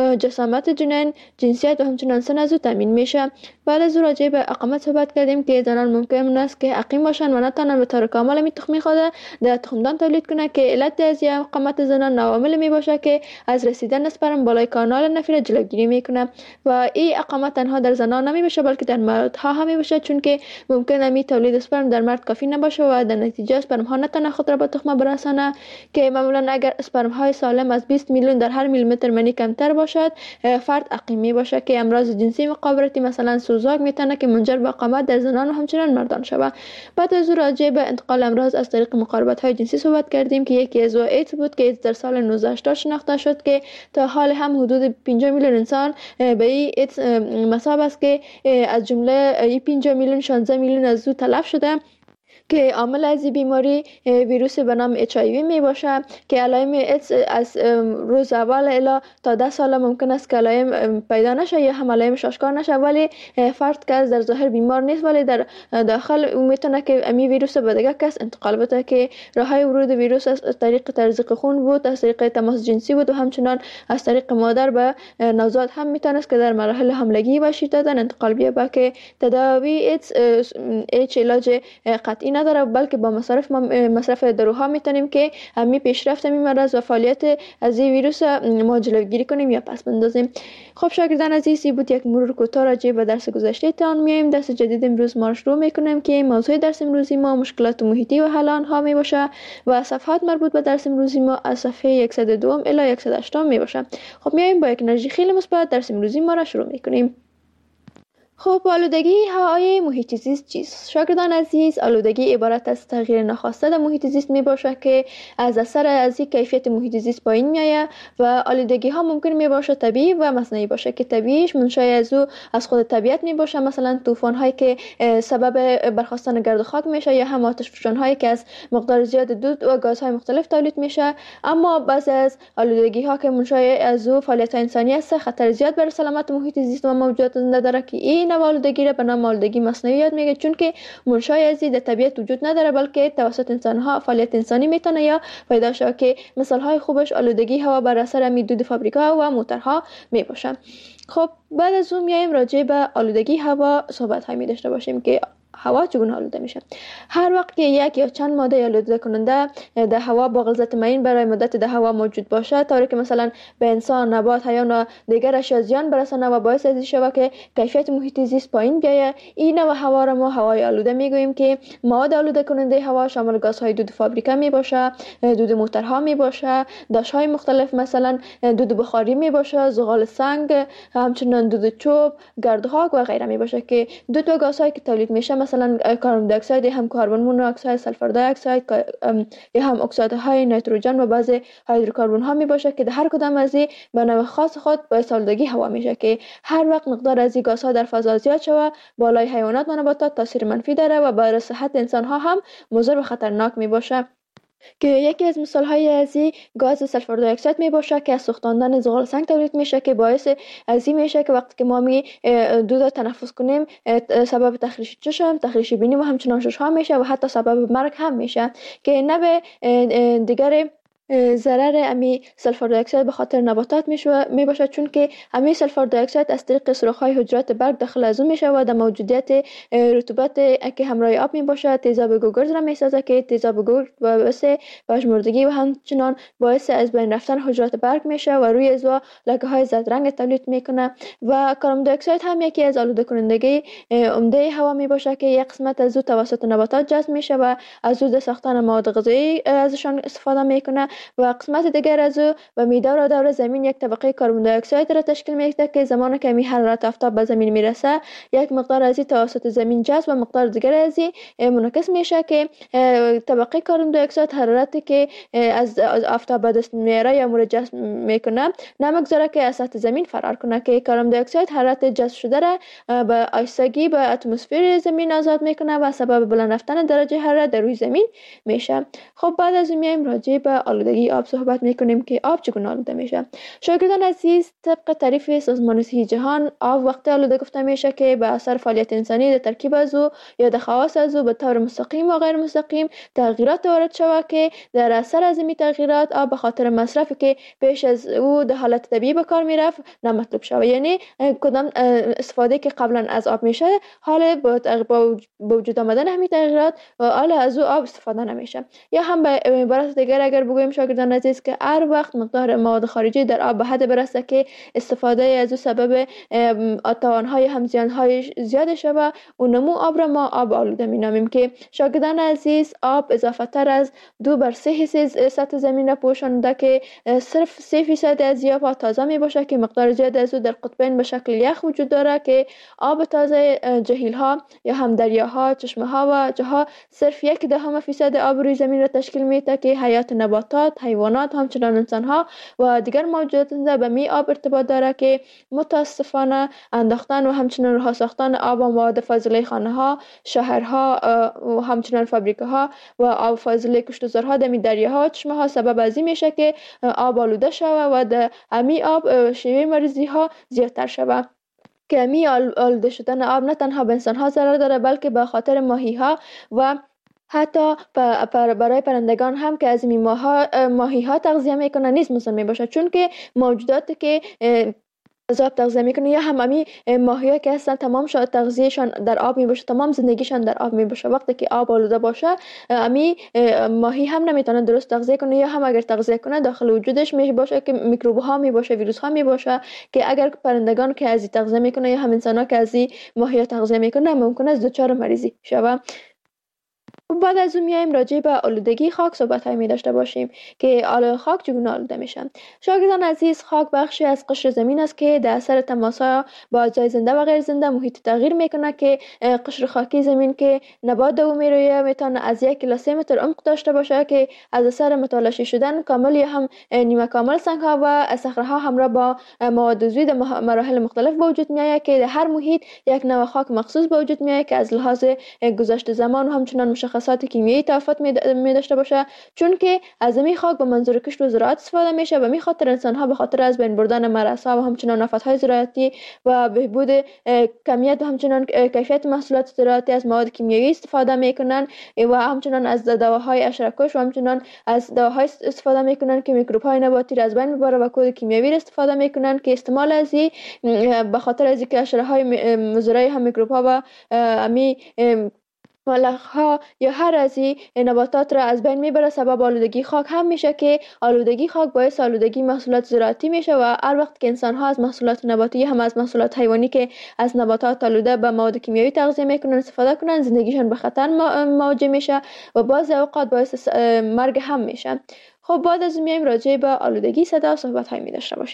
جسامت جنین، جنسیت و همچنان سن از تامین میشه. بعد از راجع به اقامت صحبت کردیم که زنان ممکن است که عقیم باشن و نتونن به طور کامل می تخمی خود در تخمدان تولید کنه که علت از اقامت زنان عوامل می باشه که از رسیدن اسپرم بالای کانال نفیر جلوگیری میکنه و این اقامت تنها در زنان نمی باشه بلکه در مردها هم می باشه، چون که ممکن است تولید اسپرم در مرد کافی نباشه و در نتیجه اسپرم ها نتونه خود را به تخم برسانه که معمولا اگر اسپرم های سالم از 20 میلیون در هر میلیمتر منی کمتر باشد فرد عقیم می باشه که امراض جنسی مقابلتی مثلا سوزاک میتونه که منجر به اقامت در زنان و همچنان مردان شود. بعد از راجع به انتقال امراض از طریق مقاربت های جنسی صحبت کردیم که یکی از ایدز بود که ایدز در سال 1980 شناخته شد که تا حال هم حدود 5 میلیون انسان به این ایدز مصاب است که از جمله 5 میلیون 16 میلیون از او تلف شده که عامل از این بیماری ویروس به نام HIV می باشه که علائم ایدز از روز اول الی تا 10 سال ممکن است که علائم پیدا نشه یا هم علائمش آشکار نشه، ولی فرد که از در ظاهر بیمار نیست ولی در داخل میتونه که امی ویروس به دیگه کس انتقال بده که راههای ورود ویروس از طریق تزریق خون بود، از طریق تماس جنسی بود و همچنان از طریق مادر به نوزاد هم میتونه که در مراحل حاملگی و شیرده دادن انتقال بیابه که تداوی ایدز هیچ علاج قطعی نداره بلکه با مصرف داروها میتونیم که همین پیشرفت همین مرض و فعالیت از این ویروس ما جلوگیری کنیم یا پس بندازیم. خب شاگردان عزیزی بود یک مرور کوتاه راجع به درس گذشته تان میایم. درس جدید امروز ما شروع میکنیم که موضوع درس امروزی ما مشکلات محیطی و حل آنها می باشه و صفحات مربوط به درس امروزی ما از صفحه 102 الی 108 می باشه. خب میایم با یک انرژی خیلی مثبت درس امروزی ما را شروع میکنیم. خب آلودگی هوای محیط زیست چیست؟ شاگردان عزیز، آلودگی عبارت از تغییر ناخواسته در محیط زیست می باشه که از اثر از کیفیت محیط زیست پایین میآید و آلودگی ها ممکن می باشه طبیعی و مصنوعی باشه که طبیعیش منشأ از خود طبیعت می باشه، مثلا طوفان هایی که سبب برخاستن گرد و خاک میشه یا هم آتش فشان هایی که از مقدار زیاد دود و گازهای مختلف تولید میشه. اما بعضی از آلودگی ها که منشأ از فعالیت انسانی است خطر زیاد بر سلامت محیط زیست و موجودات زنده داره که این آلودگی را به نام آلودگی مصنوعی یاد میگه، چون که منشأ از در طبیعت وجود نداره بلکه توسط انسان ها فعالیت انسانی میتونه یا پیدا شه که مثال های خوبش آلودگی هوا بر اثر دود فابریکا و موتورها می باشه. خب بعد از اون میایم راجع به آلودگی هوا صحبت های می داشته باشیم که هوا چگونه آلوده میشه. هر وقت که یک یا چند ماده آلوده کننده در هوا با غلظت معین برای مدت در هوا موجود باشه طوری که مثلا به انسان، نبات، حیوان و دیگر اشیا زیان برسانه و باعث از این شود که کیفیت محیط زیست پایین بیاید، این نوع هوا را ما هوای آلوده میگوییم که مواد آلوده کننده هوا شامل گازهای دود فابریکا می باشه، دود موتورها می باشه، داشهای مختلف مثلا دود بخاری می باشه، زغال سنگ، همچنین دود چوب، گرد و خاک و غیره می باشه که دود و گازهایی که تولید میشه مثلا کربن دی اکساید، هم کربن مونوکساید، سلفر دی اکساید، یا هم اکسایدهای نیتروژن و بعضی هیدروکربن ها می باشه که در هر کدام از این به نوع خاص خود باعث آلودگی هوا میشه که هر وقت مقدار از این گازها در فضا زیاد شود بالای حیوانات و نباتات تاثیر منفی داره و برای صحت انسان ها هم مضر و خطرناک می باشه. که یکی از مثال‌های از این گاز سلفر دی اکساید می باشه که از سوختاندن زغال سنگ تولید میشه که باعث از این میشه که وقتی که ما دود تنفس کنیم سبب تخریش چشم، تخریش بینی و همچنان ششها میشه و حتی سبب مرگ هم میشه که نه به دیگر ضرر امی سلفر دی اکساید به خاطر نباتات می باشه، چون که امی سلفر دی اکساید از طریق سوراخ‌های حجرات برگ داخل از اون میشه و در موجودیت رطوبت که همراه آب می باشه تیزاب گوگرد را میسازه که تیزاب گوگرد باعث پژمردگی و همچنان باعث از بین رفتن حجرات برگ میشه و روی ازوا لکه‌های زرد رنگ تولید میکنه. و کربن دی اکساید هم یکی از آلوده کننده عمده هوا می باشه که یک قسمت از او توسط نباتات جذب میشه و از او در ساختن مواد غذایی ازشان استفاده میکنه و قسمت دیگر از او و میدور دور زمین یک طبقه کربن دی اکساید را تشکیل میده که زمانی که می حرارت آفتاب به زمین میرسه یک مقدار از این توسط زمین جذب و مقدار دیگر از این منعکس میشه که طبقه کربن دی اکساید حرارتی که از آفتاب به دست میاره یا مورد جذب میکنه نمیگذاره که از سطح زمین فرار کنه که کربن دی اکساید حرارت جذب شده را به آهستگی به اتمسفر زمین آزاد میکنه و سبب بلند رفتن درجه حرارت در روی زمین میشه. خب بعد از این میایم راجع به آلودگی آب صحبت میکنیم که آب چگونه آلوده میشه. شاگردان عزیز، طبق تعریف سازمان صحی جهان آب وقتی آلوده گفته میشه که به اثر فعالیت انسانی در ترکیب از او یا در خواص از او به طور مستقیم و غیر مستقیم تغییرات وارد شود که در اثر از این تغییرات آب به خاطر مصرفی که پیش از او در حالت طبیعی به کار میرفت نامطلوب شود. یعنی کدام استفاده که قبلا از آب میشه حال با وجود آمدن همین تغییرات و حال از او آب استفاده نمیشه. یا هم به عبارت دیگر اگر بگوییم شاگردان عزیز که هر وقت مقدار مواد خارجی در آب به حد برسه که استفاده از او سبب توانهای هم زیانهای زیاد شود و نمو آب را ما آب آلوده مینامیم که شاگردان عزیز آب اضافه تر از 2/3 سطح زمین را پوشانده که صرف 3% از آب تازه می باشه که مقدار زیاد از او در قطبین به شکل یخ وجود داره که آب تازه جهیل ها یا هم دریاها، چشمه ها و جاها صرف 0.1% آب روی زمین را تشکیل میده که حیات نباتات، حیوانات همچنان انسان ها و دیگر موجودات به می آب ارتباط داره که متاسفانه انداختن و همچنان رها ساختن آب و مواد فاضله خانه ها، شهرها و همچنان فابریکه ها و آب فاضله کشتزارها در دریاها و چشمه ها سبب از این میشه که آب آلوده شود و در امی آب شیوه مریضی ها زیادتر شود. که امی آلوده شدن آب نه تنها به انسان ها ضرر داره بلکه به خاطر ماهی ها و حتی برای پرندگان هم که از این ماهی ها تغذیه میکنن نیز مضر می باشه، چون که موجوداتی که از آب تغذیه میکنه یا همه ماهی ها که هستن تمام تغذیهشان در آب می باشه، تمام زندگیشان در آب می باشه. وقتی که آب آلوده باشه امی ماهی هم نمیتونه درست تغذیه کنه یا هم اگر تغذیه کنه داخل وجودش می باشه که میکروب ها می باشه، ویروس ها می باشه که اگر پرندگان که از این تغذیه میکنه یا هم انسان ها که از این ماهی ها تغذیه میکنه ممکنه از دچار مریضی شوه. بعد از اون میایم راجع به آلودگی خاک صحبت می داشته باشیم که خاک چگونه آلوده میشن. شاگردان عزیز، خاک بخشی از قشر زمین است که در اثر تماس‌ها با اجزای زنده و غیر زنده محیط تغییر میکنه که قشر خاکی زمین که نبات در او میرویه میتونه از 1 الی 3 متر عمق داشته باشه که از اثر متلاشی شدن کامل یا هم نیمه کامل سنگ ها و صخره ها همراه با مواد عضوی در مراحل مختلف به وجود میآید که در هر محیط یک نوع خاک مخصوص به وجود میآید که از لحاظ گذشت زمان و همچنان مشخصات کیمیایی تفاوت می داشته باشه، چون که از این خاک به منظور کشت و زراعت استفاده میشه و می خاطر انسان ها به خاطر از بین بردن مرزها و همچنان آفت‌های زراعتی و بهبود کمیت و همچنان کیفیت محصولات زراعتی از مواد کیمیایی استفاده میکنن و همچنان از دواهای حشره‌کش و همچنان از دواهای استفاده میکنن که میکروب های نباتی را از بین میبره و کود کیمیایی را استفاده میکنن که استعمال از این به خاطر از اینکه حشره‌های مضر هم میکروب ها و امی ملخ ها یا هر از این نباتات را از بین میبره سبب آلودگی خاک هم میشه که آلودگی خاک باعث آلودگی محصولات زراعتی میشه و هر وقت که انسان ها از محصولات نباتی هم از محصولات حیوانی که از نباتات آلوده به مواد کیمیایی تغذیه میکنن استفاده کنن زندگیشان به خطر مواجه میشه و بعضی اوقات باعث مرگ هم میشه. خب بعد از میایم راجع به آلودگی صدا صحبت های می داشته باشیم.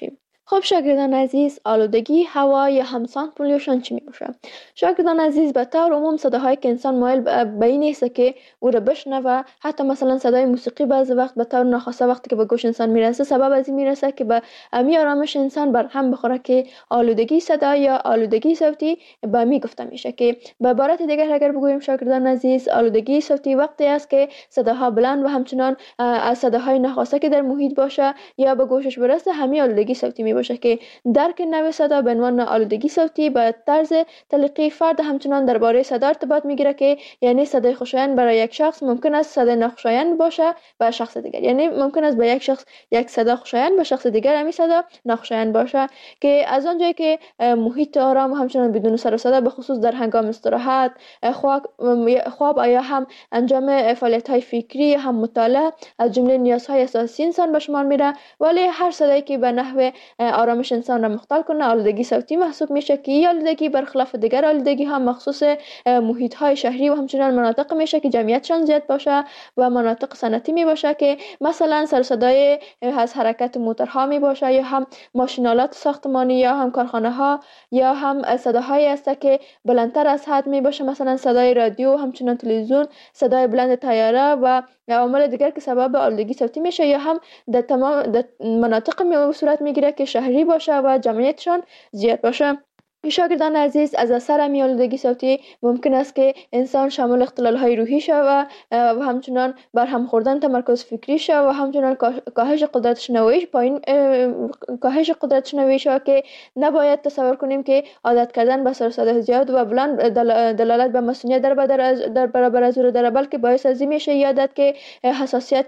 خب شاگردان عزیز، آلودگی هوا یا هم ساوند پولیوشن چی میشه؟ شاگردان عزیز، به طور عموم صداهایی که انسان مایل به این است که او را بشنوه، حتی مثلا صدای موسیقی بعضی وقت به طور ناخواسته وقتی که به گوش انسان میرسه سبب از این میرسه که به امی آرامش انسان بر هم بخوره که آلودگی صدا یا آلودگی صوتی به می گفته میشه. که به عبارت دیگر اگر بگوییم شاگردان عزیز، آلودگی صوتی وقتی است که صداها بلند و همچنان از صداهای ناخواسته که در محیط باشه یا به گوشش برسه همین آلودگی صوتی می باشه. که درک نوع صدا به عنوان آلودگی صوتی به طرز تلقی فرد همچنان درباره صدا ارتباط میگیره که یعنی صدای خوشایند برای یک شخص ممکن است صدای ناخوشایند باشه به شخص دیگر. یعنی ممکن است به یک شخص یک صدا خوشایند به شخص دیگر همین صدا ناخوشایند باشه. که از آنجایی که محیط آرام و همچنان بدون سر و صدا به خصوص در هنگام استراحت، خواب یا هم انجام فعالیت‌های فکری هم مطالعه از جمله نیازهای اساسی انسان به شمار میره. ولی هر صدایی که به نحو آرامش انسان را مختل کنه آلودگی صوتی محسوب میشه. که این آلودگی برخلاف دیگر آلودگی ها مخصوص محیط های شهری و همچنان مناطق میشه که جمعیتشان زیاد باشه و مناطق صنعتی می باشه. که مثلا سر صدای از حرکت موتورها می باشه یا هم ماشینالات ساختمانی یا هم کارخانه ها یا هم صداهایی است که بلندتر از حد می باشه، مثلا صدای رادیو، همچنان تلویزیون، صدای بلند طیاره و عوامل دیگر که سبب آلودگی صوتی میشه. یا هم در تمام مناطق صورت میگیره که شهری باشه و جمعیتشان زیاد باشه. شاگردان عزیز، از اثر آلودگی صوتی ممکن است که انسان شامل اختلال‌های روحی شود و همچنان بر هم خوردن تمرکز فکری شود و همچنان کاهش قدرت شنوایی شود. که نباید تصور کنیم که عادت کردن به سر صدا زیاد و بلند دلالت به مسئولیت در برابر از او را داره، بلکه باعث از این میشه یادت که حساسیت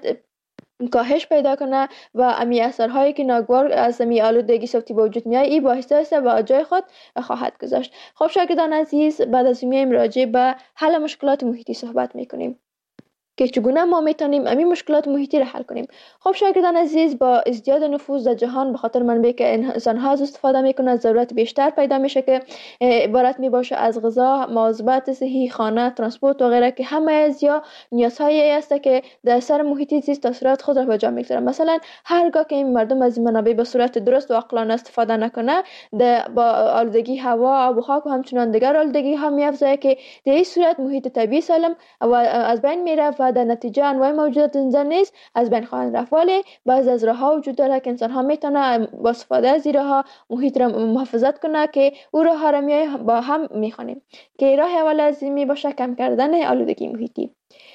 کاهش پیدا کنه و امی اثرهایی که ناگوار از امی آلودگی صوتی به وجود میاد این باعث است و جای خود خواهد گذاشت. خب شاگردان عزیز، بعد از این راجع به حل مشکلات محیطی صحبت میکنیم که چگونه ما میتونیم همین مشکلات محیطی را حل کنیم. خب شاگردان عزیز، با ازدیاد نفوذ در جهان به خاطر منبعی که انسان‌ها از استفاده میکنند ضرورت بیشتر پیدا میشه که عبارت میباشه از غذا، مواظبت صحی، خانه، ترانسپورت و غیره، که همه از یا نیازهایی است که در اثر محیط زیست تاثیرات خود را به جا میگذارند. مثلا هرگاه که این مردم از این منابع به صورت درست و عاقلانه استفاده نکنه با آلودگی هوا، آب و خاک و همچنان دیگر آلودگی ها میافزاید که در این صورت محیط طبیعی سالم و از بین میره و در نتیجه انواع موجودات زنده نیز از بین خواهند رفت. ولی بعض از راه‌ها وجود داره که انسان ها میتونه با استفاده از راه‌ها محیط را محافظت کنه که او راه‌ها را با هم میخوانیم. که راه اول از این میباشه کم کردن آلودگی محیطی.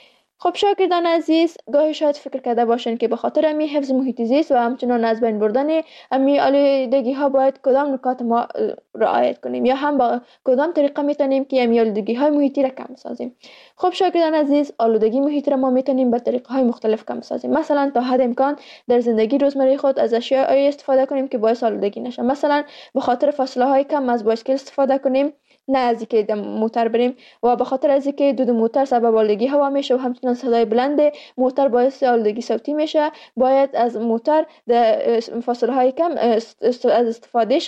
خب شاگردان عزیز، گاهی شاید فکر کرده باشین که به خاطر امی حفظ محیط زیست و همچنان از بین بردن امی آلودگی ها باید کدام نکات ما رعایت کنیم یا هم با کدام طریقه میتونیم که امی آلودگی های محیطی را کم سازیم. خب شاگردان عزیز، آلودگی محیط را ما میتونیم به طریقه های مختلف کم سازیم. مثلا تا حد امکان در زندگی روزمره خود از اشیاء استفاده کنیم که باعث آلودگی نشه. مثلا به خاطر فاصله های کم از بایسکل استفاده کنیم، نه از اینکه موتور بریم، و به خاطر از اینکه دود موتور سبب آلودگی هوا میشه و همچنین صدای بلند موتور باعث آلودگی صوتی میشه، باید از موتور در فاصله های کم از استفادهش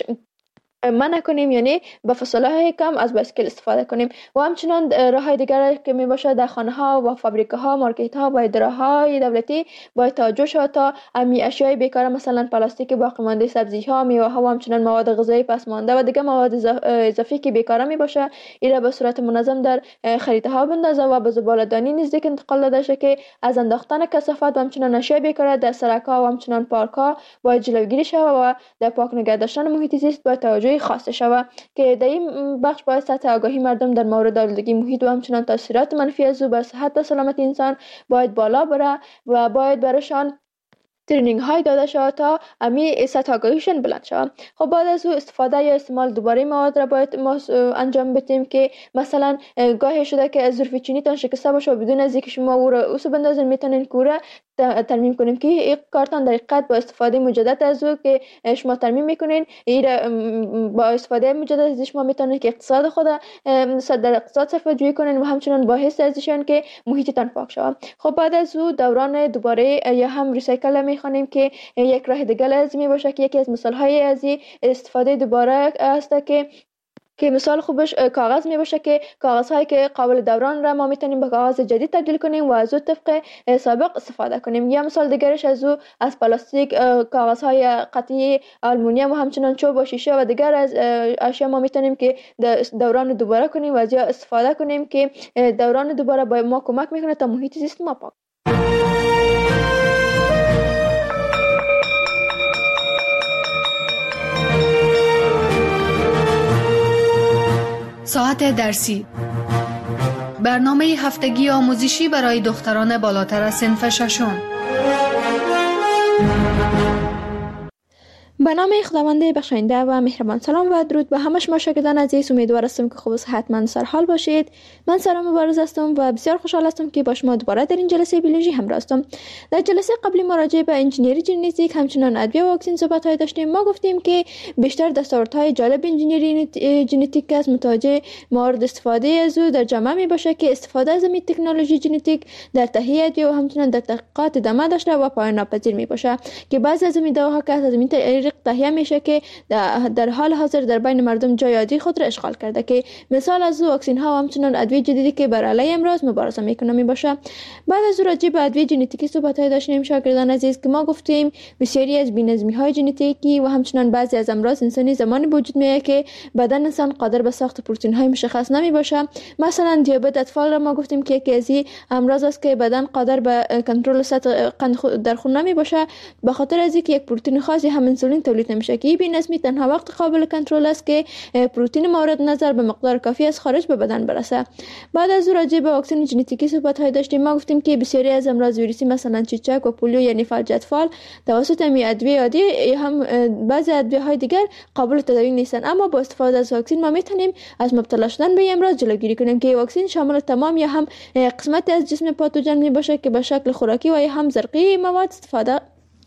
منع کنیم، یعنی به فاصله های کم از بایسکل استفاده کنیم. و همچنان راه های دیگر که می باشه در خانه ها و فابریکه ها، مارکت ها، باید راه های دولتی باید توجه شود تا امی اشیای بیکار مثلا پلاستیک باقی مانده، سبزی ها، میوه ها و همچنان مواد غذایی پس مانده و دیگر مواد اضافی که بیکار می باشه اینا به صورت منظم در خریطه ها بندازه و به زباله‌دانی نزدیک انتقال داده شه که از انداختن کثافت و همچنان اشیای بیکار در سرک ها و همچنان پارک ها باید جلوگیری شود و در پاک نگه داشتن محیط زیست باید توجه خاص شود. که در این بخش باید سطح آگاهی مردم در مورد آلودگی محیط و همچنان تاثیرات منفی از او بر صحت و سلامت انسان باید بالا بره و باید برشان ترینینگ های داده شود تا امی سطح آگاهیشون بلند شود. خب بعد از او استفاده یا استعمال دوباره مواد را باید ما انجام بدیم که مثلا گاهی شده که ظرف چینی تان شکسته باشه و بدون از اینکه شما او را اوسو بندازین میتونین که او را ترمیم کنیم که این کارتان در حقیقت با استفاده مجدد از او که شما ترمیم میکنین این با استفاده مجدد از شما میتونین که اقتصاد خود در اقتصاد صرفه جویی کنین و همچنان باعث ازشون که محیطتان پاک شود. خب بعد از او دوران دوباره یا هم ریسایکل میخوانیم که یک راه دیگه لازمی باشه که یکی از مثال های از استفاده دوباره است که که مثال خوبش کاغذ می باشه که کاغذهایی که قابل دوران را ما میتونیم به کاغذ جدید تبدیل کنیم و از او طبق سابق استفاده کنیم. یا مثال دیگرش از پلاستیک، کاغذهای قطعی آلومینیوم و همچنان چوب و شیشه و دیگر از اشیا ما میتونیم که دوران دوباره کنیم و از یا استفاده کنیم که دوران دوباره به ما کمک میکنه تا محیط زیست ما پاک. ساعت درسی، برنامه هفتگی آموزشی برای دختران بالاتر از صنف ششم. به نام خداوند بخشاینده و مهربان. سلام و درود به همه شما شاگردان عزیز. امیدوار هستم که خوب و صحتمند سر حال باشید. من سارا مبارز هستم و بسیار خوشحال هستم که با شما دوباره در این جلسه بیولوژی همراه هستم. در جلسه قبلی ما راجع به انجینری ژنتیک همچنان ادویه و واکسن صحبت داشتیم. ما گفتیم که بیشتر دستاوردهای جالب انجینری ژنتیک است متوجه مورد استفاده از او در جامعه می باشه که استفاده از این تکنولوژی ژنتیک در تهیه ادویه و همچنان در تحقیقات ادامه داشته و پایان ناپذیر می باشه که بعضی از این دواها که از این تهیه میشه که در حال حاضر در بین مردم جای عادی خود را اشغال کرده که مثال از واکسن ها و همچنان ادویه جدیدی که بر علیه امراض مبارزه میکنه می باشه. بعد از راجع به ادویه ژنتیکی صحبت داشتیم شاگردان عزیز که ما گفتیم بسیاری از بی‌نظمی های ژنتیکی و همچنان بعضی از امراض انسانی زمانی وجود میاد که بدن انسان قادر به ساخت پروتئین های مشخص نمی باشه. مثلا دیابت اطفال را ما گفتیم که یکی از این امراض است که بدن قادر به کنترل سطح قند در خون نمی باشه به خاطر از اینکه یک پروتئین خاصی هم انسولین تولید نمیشه که این بی‌نظمی تنها وقت قابل کنترل است که پروتئین مورد نظر به مقدار کافی از خارج به بدن برسه. بعد از راجع به واکسن ژنتیکی صحبت داشتیم. ما گفتیم که بسیاری از امراض ویروسی مثلا چیچک و پولیو یعنی فلج اطفال توسط ادویه عادی هم بعضی ادویه های دیگر قابل تداوی نیستن، اما با استفاده از واکسن ما میتونیم از مبتلا شدن به امراض جلوگیری کنیم که واکسن شامل تمام یا هم قسمت از جسم پاتوژن می باشه که به شکل خوراکی و یا هم زرقی مواد استفاده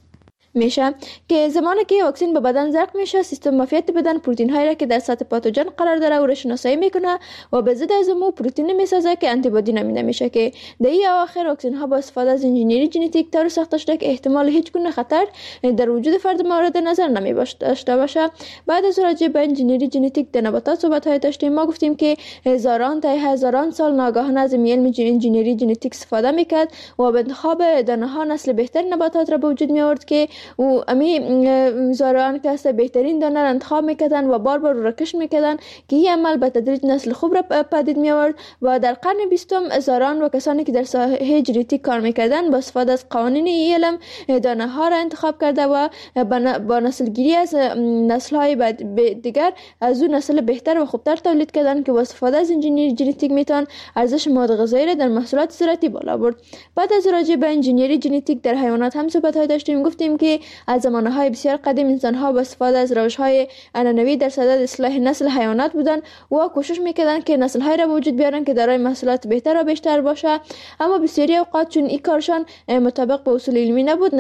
میشه که زمانی که واکسن به بدن زرق میشه سیستم معافیت بدن پروتئین هایی را که در سطح پاتوژن قرار داره او را شناسایی میکنه و به ضد از اون پروتئین میسازه که آنتی بادی نامیده میشه که در این اواخر واکسن ها با استفاده از انجینری ژنتیک طور ساخته شده که احتمال هیچ گونه خطر در وجود فرد مورد نظر نمی داشته باشه. بعد از راجع به انجینری ژنتیک در نباتات صحبت داشتیم. ما گفتیم که هزاران تا هزاران سال ناگهان از علم انجینری ژنتیک استفاده میکرد و به انتخاب دانه ها نسل بهتر نباتات را به وجود می آورد که و امی زارعان که است بهترین دانه را انتخاب میکردن و بار بار را کشت میکردن که این عمل به تدریج نسل خوب را پدید می آورد و در قرن 20 زارعان و کسانی که در ساحه ژنتیک کار میکردن با استفاده از قوانین علم دانه ها را انتخاب کرده و با نسل گیری از نسل های دیگر از اون نسل بهتر و خوبتر تولید کردن که با استفاده از انجینری ژنتیک میتونن ارزش مواد غذایی را در محصولات زراعتی بالا برد. بعد از راجع به انجینری ژنتیک در حیوانات هم صحبت داشتیم. گفتیم که از زمانهای بسیار قدیم انسان‌ها با استفاده از روش‌های عنعنوی در صدد اصلاح نسل حیوانات بودند و کوشش می‌کردند که نسل‌های را به وجود بیارن که دارای محصولات بهتر و بیشتر باشه، اما بسیاری اوقات چون این کارشان مطابق با اصول علمی نبود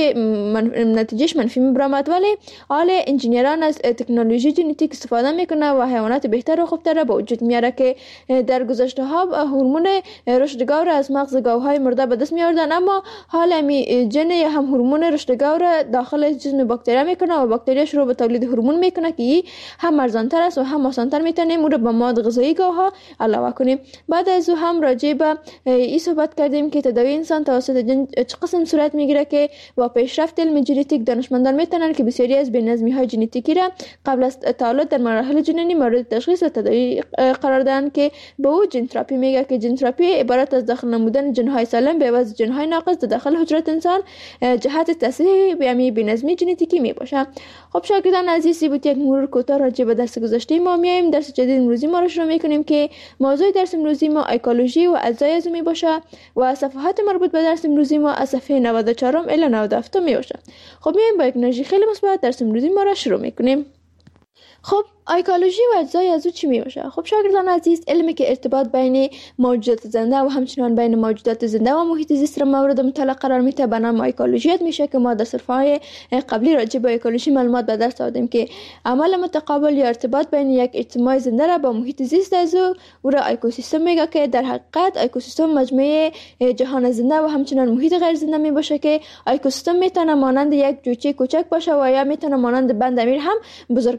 نتیجهش منفی می‌برآمد. ولی حال انجینران از تکنولوژی ژنتیک استفاده می‌کنند و حیوانات بهتر و خوبتر را به وجود میاره که در گذشته‌ها هورمون رشد گاو را از مغز گاوهای مرده به دست می‌آوردند، اما حال می جن هم هورمون رشد گاو را داخل جسم باکتریا میکنه و باکتریا شروع به تولید هورمون میکنه که هم ارزانتر است و هم آسانتر میتونیم اون رو به مواد غذایی گاوها علاوه کنیم. بعد از او هم راجع به این صحبت کردیم که تداوی انسان توسط جن چه قسم صورت میگیره که با پیشرفت علم ژنتیک دانشمندان میتونن که بسیاری از بی‌نظمی های ژنتیکی را قبل از تولد در مراحل جنینی مورد تشخیص و تداوی قرار دادن که به او ژن تراپی میگه که ژن تراپی عبارت از داخل نمودن ژن های سالم به عوض ژن های ناقص در داخل حجره انسان جهت تصحیح بی‌نظمی ژنتیکی می باشه. خب شاگردان عزیزی بود یک مرور کوتاه راجع به درس گذشته ما میایم درس جدید امروزی ما رو شروع میکنیم که موضوع درس امروزی ما ایکولوژی و اجزای از می باشه و صفحات مربوط به درس امروزی ما از صفحه 94 الی 97 می باشه. خب میایم با یک انرژی خیلی مثبت درس امروزی ما رو شروع میکنیم. خب ایکولوژی و اجزای از او چی می باشه؟ خب شاگردان عزیز، علمی که ارتباط بین موجودات زنده و همچنان بین موجودات زنده و محیط زیست را مورد مطالعه قرار میده به نام ایکولوژی میشه که ما در صفحه‌های قبلی راجع به ایکولوژی معلومات به دست آوردیم که عمل متقابل یا ارتباط بین یک اجتماع زنده را با محیط زیست از او را اکوسیستم میگه که در حقیقت اکوسیستم مجموعه جهان زنده و همچنان محیط غیر زنده می باشه که اکوسیستم میتونه مانند یک جوجه کوچک باشه و یا میتونه مانند بند امیر هم بزرگ باشه که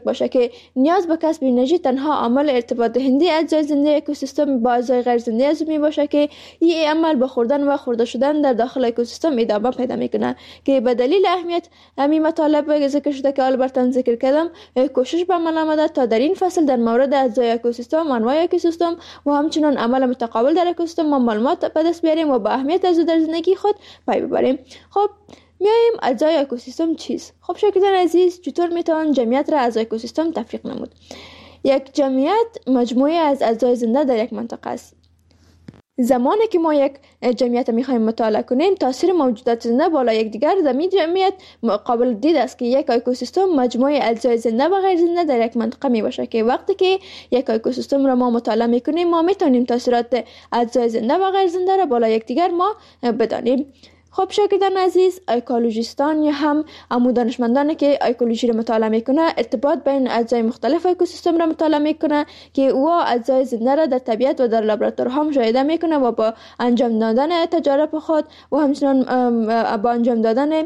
نیاز به کسب انرژی تنها عامل ارتباط دهنده اجزای زنده اکوسیستم با اجزای غیر زنده از می باشه که این عمل به خوردن و خورده شدن در داخل اکوسیستم ادامه پیدا میکنه که به دلیل اهمیت همین مطالب ذکر شده که البته ذکر کردم، کوشش به عمل آمده تا در این فصل در مورد اجزای اکوسیستم، انواع اکوسیستم و همچنین عمل متقابل در اکوسیستم ما معلومات به دست بیاریم و به اهمیت از در زندگی خود پی ببریم. خب میایم اجزای اکوسیستم چیست؟ خب شاگردان عزیز، چطور میتوان جمعیت را از اکوسیستم تفریق نمود؟ یک جمعیت مجموعه از اجزای زنده در یک منطقه است. زمانی که ما یک جمعیت میخوایم مطالعه کنیم، تاثیر موجودات زنده بالا یکدیگر در این جمعیت قابل دید است که یک اکوسیستم مجموعه اجزای زنده و غیر زنده در یک منطقه می باشه که وقتی که یک اکوسیستم را ما مطالعه میکنیم، ما میتونیم تاثیرات اجزای زنده و غیر زنده را بالا یکدیگر ما بدانیم. خب شاگردان عزیز، اکولوژیستان یا هم دانشمندانی که اکولوژی را مطالعه میکنه ارتباط بین اجزای مختلف اکوسیستم را مطالعه میکنه که او اجزای زنده را در طبیعت و در لابراتوارها مشاهده میکنه و با انجام دادن تجارب خود و همچنین با انجام دادن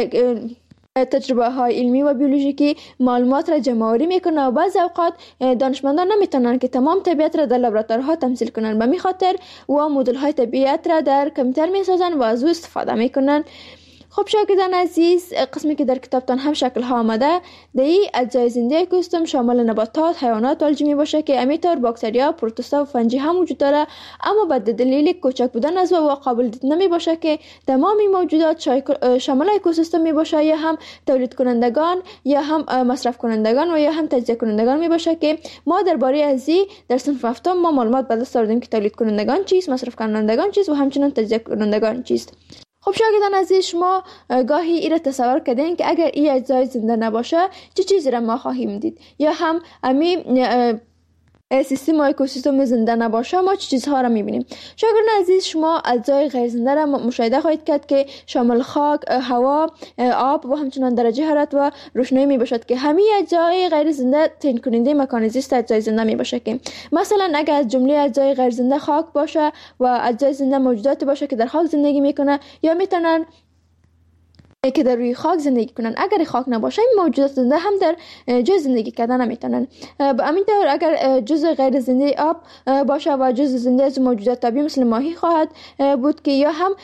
تجربه های علمی و بیولوژیکی معلومات را جمع آوری میکنه و بعضی اوقات دانشمندان نمیتونن که تمام طبیعت را در لابراتوارها تمثیل کنن، به می خاطر و مدل های طبیعت را در کامپیوتر میسازن و از او استفاده میکنن. خب شاگردان عزیز، قسمی که در کتابتان هم شکل ها آمده، در این اجزای زنده اکوسیستم شامل نباتات، حیوانات و الجی می باشه که همینطور باکتریا، پروتوزوا و فنجی هم وجود داره، اما به دلیل کوچک بودن از و قابل دید نمی باشه که تمام موجودات شامل اکوسیستم می باشه یا هم تولید کنندگان یا هم مصرف کنندگان و یا هم تجزیه کنندگان می باشه که ما درباره از این در صنف هفتم ما معلومات به دست آوردیم که تولید کنندگان چیست، مصرف کنندگان چیست و همچنین تجزیه کنندگان چیست. خب شاگردان عزیز، شما گاهی این را تصور کردین که اگر این اجزای زنده نباشه چه چیزی را ما خواهیم دید، یا هم سیستم اکوسیستم زنده نباشه ما چه چیزها را میبینیم. شاگردان عزیز، شما اجزای غیر زنده را مشاهده خواهید کرد که شامل خاک، هوا، آب و همچنین درجه حرارت و روشنایی می باشد که همه اجزای غیر زنده تعیین کننده مکان زیست اجزای زنده می باشه که مثلا اگر از جمله اجزای غیر زنده خاک باشه و اجزای زنده موجودات باشه که در خاک زندگی میکنه یا میتونن که در روی خاک زندگی کنن. اگر خاک نباشه این موجودات زنده هم در جای زندگی کردن نمیتونن. همینطور اگر جزء غیر زنده آب باشه و جزء زنده از موجودات طبیعی مثل ماهی خواهد بود که یا هم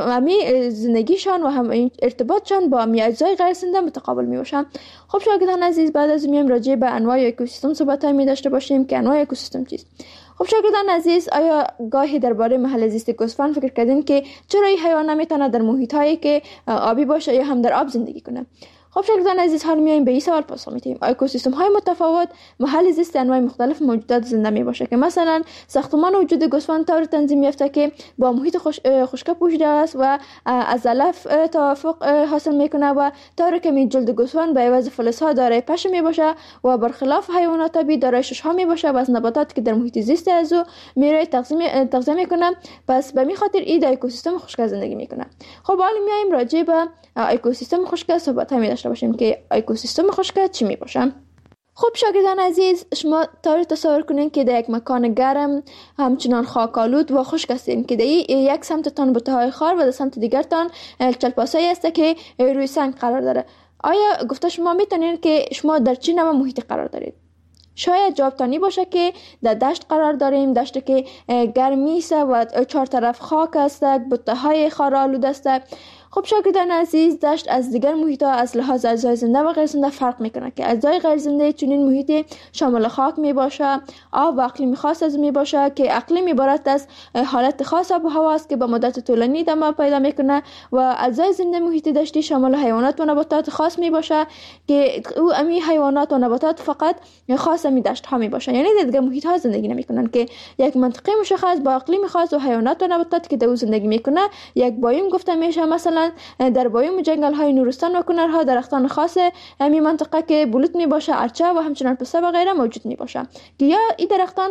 همی زندگیشان و هم ارتباطشان با همی اجزای غیر زنده متقابل می باشن. خب شاگردان عزیز، بعد از میایم راجع به انواع اکوسیستم صحبت می داشته باشیم که انواع اکوسیستم چیست. خب شاگردان عزیز، آیا گاهی درباره محل زیست گوسفند فکر کردین که چرا این حیوان نمیتونه در محیط هایی که آبی باشه یا هم در آب زندگی کنه؟ خب شاگردان عزیز، حال میایم به این سوال پاسخ میدیم. اکوسیستم های متفاوت محل زیست انواع مختلف موجودات زنده می باشه که مثلا ساختمان وجود گوسفند طور تنظیم یافته که با محیط خشک پوشیده است و از علف توافق حاصل میکنه و طور که جلد گوسفند به عوض فلز ها دارای پشم می باشه و برخلاف حیوانات طبیعی دارای شش ها می باشه و از نباتات که در محیط زیست از او میره تغذیه میکنه. پس به می خاطر این اکوسیستم خشک زندگی میکنه. خب حالا میایم راجع به اکوسیستم خشک صحبت می داشته باشیم که اکوسیستم خشک چی می باشه. خب شاگردان عزیز، شما طوری تصور کنین که در یک مکان گرم همچنان خاک‌آلود و خشک هستین که در یک سمتتان بوته‌های خار و در سمت دیگرتان چلپاسایی است که روی سنگ قرار داره. آیا گفته شما میتونین که شما در چه نوع محیطی قرار دارید؟ شاید جوابتانی باشه که در دشت قرار داریم، دشت که گرمی است و چهار طرف خاک است، بوته‌های خارآلود است. خب شاگردان عزیز، دشت از دیگر محیط‌ها از لحاظ اجزای زنده و غیر زنده فرق میکنه که اجزای غیر زنده چنین محیطی شامل خاک می باشه، آب و اقلیم خاص از می باشه که اقلیم عبارت از حالت خاص آب و هوا است که با مدت طولانی ادامه پیدا میکنه و اجزای زنده محیط دشتی شامل حیوانات و نباتات خاص می باشه که او امی حیوانات و نباتات فقط خاص امی دشت ها می باشه، یعنی در دیگر محیط ها زندگی نمیکنن که یک منطقه مشخص با اقلیم خاص و حیوانات و نباتات که در او زندگی میکنه یک بایوم گفته میشه. مثلا در بایوم جنگل های نورستان و کنرها درختان خاص همین منطقه که بلوط می باشه، ارچه و همچنان پسته و غیره موجود می باشه که یا این درختان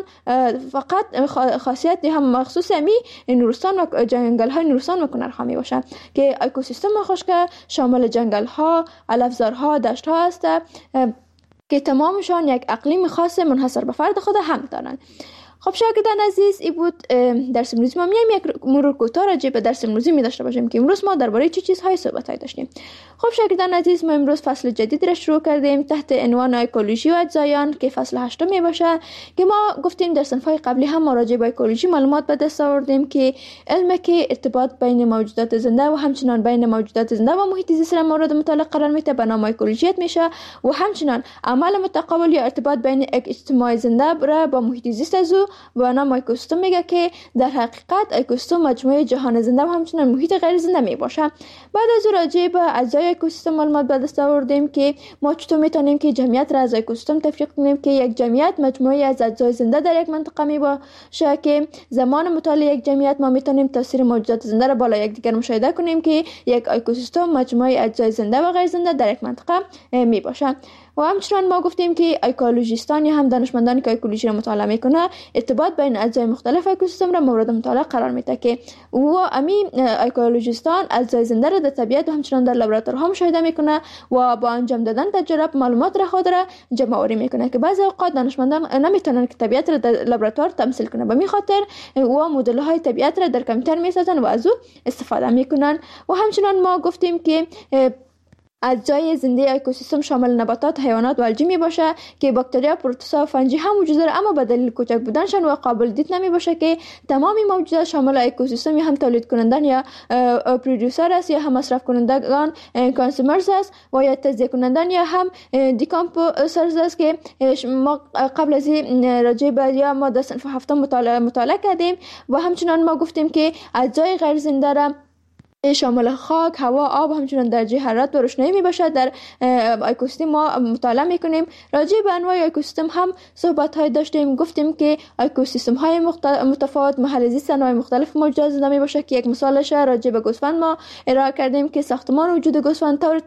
فقط خاصیت هم مخصوص همین نورستان و جنگل های نورستان و کنرها می باشه که اکوسیستم خشک شامل جنگل ها، علفزارها، دشت ها است که تمامشان یک اقلیم خاص منحصر به فرد خود هم دارند. خب شاگردان عزیز، این بود درس امروزی. ما میایم یک مرور کوتاه راجع به درس امروزی می داشته باشیم که امروز ما درباره چه چیزهای صحبت داشتیم. خب شاگردان عزیز، ما امروز فصل جدید را شروع کردیم تحت عنوان اکولوژی و اجزایان که فصل 8 می باشه، که ما گفتیم در صنف‌های قبلی هم ما راجع به اکولوژی معلومات به دست آوردیم که علمی که ارتباط بین موجودات زنده و همچنان بین موجودات زنده و محیط زیست را مورد مطالعه قرار میده به نام اکولوژیت میشه، و همچنان عمل متقابل یا ارتباط بین یک اجتماع زنده را با محیط زیست از او به نام اکوسیستم میگه که در حقیقت اکوسیستم مجموعه جهان زنده و همچنان محیط غیر زنده می باشه. بعد از راجع به اجزای اکوسیستم معلومات به دست آوردیم که ما چطور میتونیم که جمعیت را از اکوسیستم تفکیک کنیم که یک جمعیت مجموعه از اجزای زنده در یک منطقه می باشه، که زمان مطالعه یک جمعیت ما میتونیم تاثیر موجودات زنده را بالا یکدیگر مشاهده کنیم که یک اکوسیستم مجموعه اجزای زنده و غیر زنده در یک منطقه می باشه. و همچنان ما گفتیم که اکولوژیستان یا هم دانشمندانی که اکولوژی را مطالعه میکنه ارتباط بین اجزای مختلف اکوسیستم را مورد مطالعه قرار میده، که و امی اکولوژیستان اجزای زنده را در طبیعت و همچنان در لابراتوارها مشاهده میکنه و با انجام دادن تجارب معلومات را خود را جمع آوری میکنه، که بعضی اوقات دانشمندان نمیتونن که طبیعت را در لابراتوار تمثیل کنه، به می خاطر و مدل های طبیعت را در کامپیوتر میسازن و از او استفاده میکنن. و همچنان ما گفتیم که اجزای زنده اکوسیستم شامل نباتات، حیوانات و الجی می باشه که باکتریا، پروتوزا و فنجی هم وجود داره، اما به دلیل کوچک بودنشان و قابل دید نمی باشه که تمامی موجودات شامل اکوسیستم هم تولید کنندگان یا پرودوسر است یا هم مصرف کنندگان کانسومرز است، و یا تجزیه کنندگان یا هم دیکامپوزرز است، که ما قبل از این راجع به یا ما در صنف 7 مطالعه کردیم. و همچنان ما گفتیم که اجزای غیر زنده را شامل خاک، هوا، آب و همچنان درجه حرارت و روشنایی می باشد در اکوسیستم ما مطالعه می کنیم. راجع به انواع اکوسیستم هم صحبت های داشتیم، گفتیم که اکوسیستم های متفاوت محل زیست انواع مختلف موجودات زنده می باشه، که یک مثالش راجع به گوسفند ما ارائه کردیم که ساختمان وجود گوسفند طور